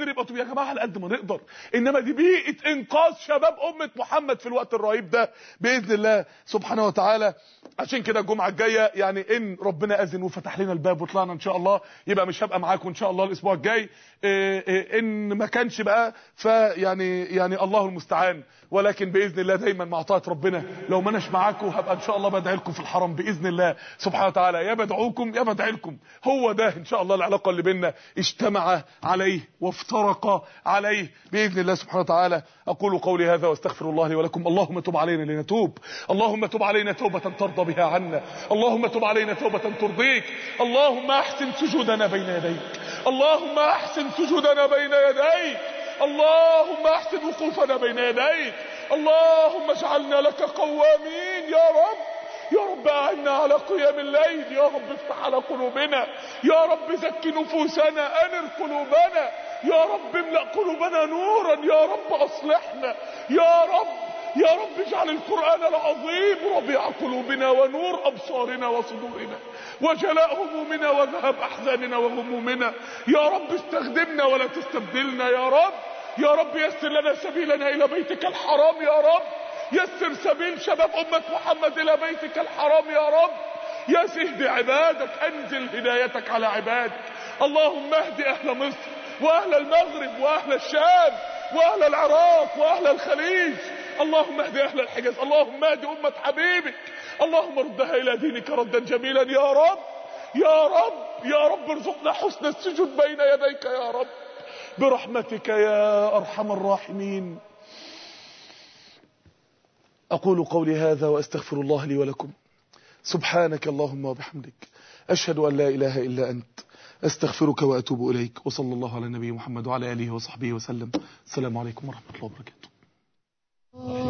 جماعه على قد ما نقدر، انما دي بيئه انقاذ شباب امه محمد في الوقت الرهيب ده باذن الله سبحانه وتعالى. عشان كده الجمعه الجايه يعني ان ربنا اذن وفتح لنا الباب وطلعنا ان شاء الله، يبقى مش هبقى معاكم ان شاء الله الاسبوع الجاي. ان ما كانش بقى فيعني الله المستعان، ولكن باذن الله دايما مع طاعه ربنا. لو ما اناش معاكم هبقى ان شاء الله بدعي لكم في الحرم باذن الله سبحانه وتعالى، يا بدعوكم يا بدعي لكم. هو ده ان شاء الله العلاقه اللي بيننا، اجتمع عليه وافترق عليه باذن الله سبحانه وتعالى. اقول قولي هذا واستغفر الله لي ولكم. اللهم تب علينا لنتوب، اللهم تب علينا توبه ترضى بها عنا، اللهم تب علينا توبه ترضيك. اللهم احسن سجودنا بين يديك، اللهم احسن سجودنا بين يديك، اللهم احسن وقوفنا بين يديك، اللهم اجعلنا لك قوامين يا رب. يا رب اعنا على قيام الليل، يا رب افتح على قلوبنا، يا رب زكي نفوسنا، انر قلوبنا، يا رب املأ قلوبنا نورا، يا رب اصلحنا، يا رب اجعل القرآن العظيم ربيع قلوبنا ونور ابصارنا وصدورنا وجلاء همومنا وذهب احزاننا وغمومنا. يا رب استخدمنا ولا تستبدلنا يا رب. يا رب يسر لنا سبيلنا الى بيتك الحرام يا رب، يسر سبيل شباب امة محمد الى بيتك الحرام يا رب. يا سهد عبادك، انزل هدايتك على عبادك. اللهم اهد اهل مصر واهل المغرب واهل الشام واهل العراق واهل الخليج، اللهم اهد اهل الحجاز، اللهم اهد امة حبيبك، اللهم ردها الى دينك ردا جميلا يا رب. يا رب يا رب ارزقنا حسن السجود بين يديك يا رب برحمتك يا ارحم الراحمين. اقول قولي هذا واستغفر الله لي ولكم. سبحانك اللهم وبحمدك، اشهد ان لا اله الا انت، استغفرك واتوب اليك. وصلى الله على النبي محمد وعلى اله وصحبه وسلم. السلام عليكم ورحمة الله وبركاته.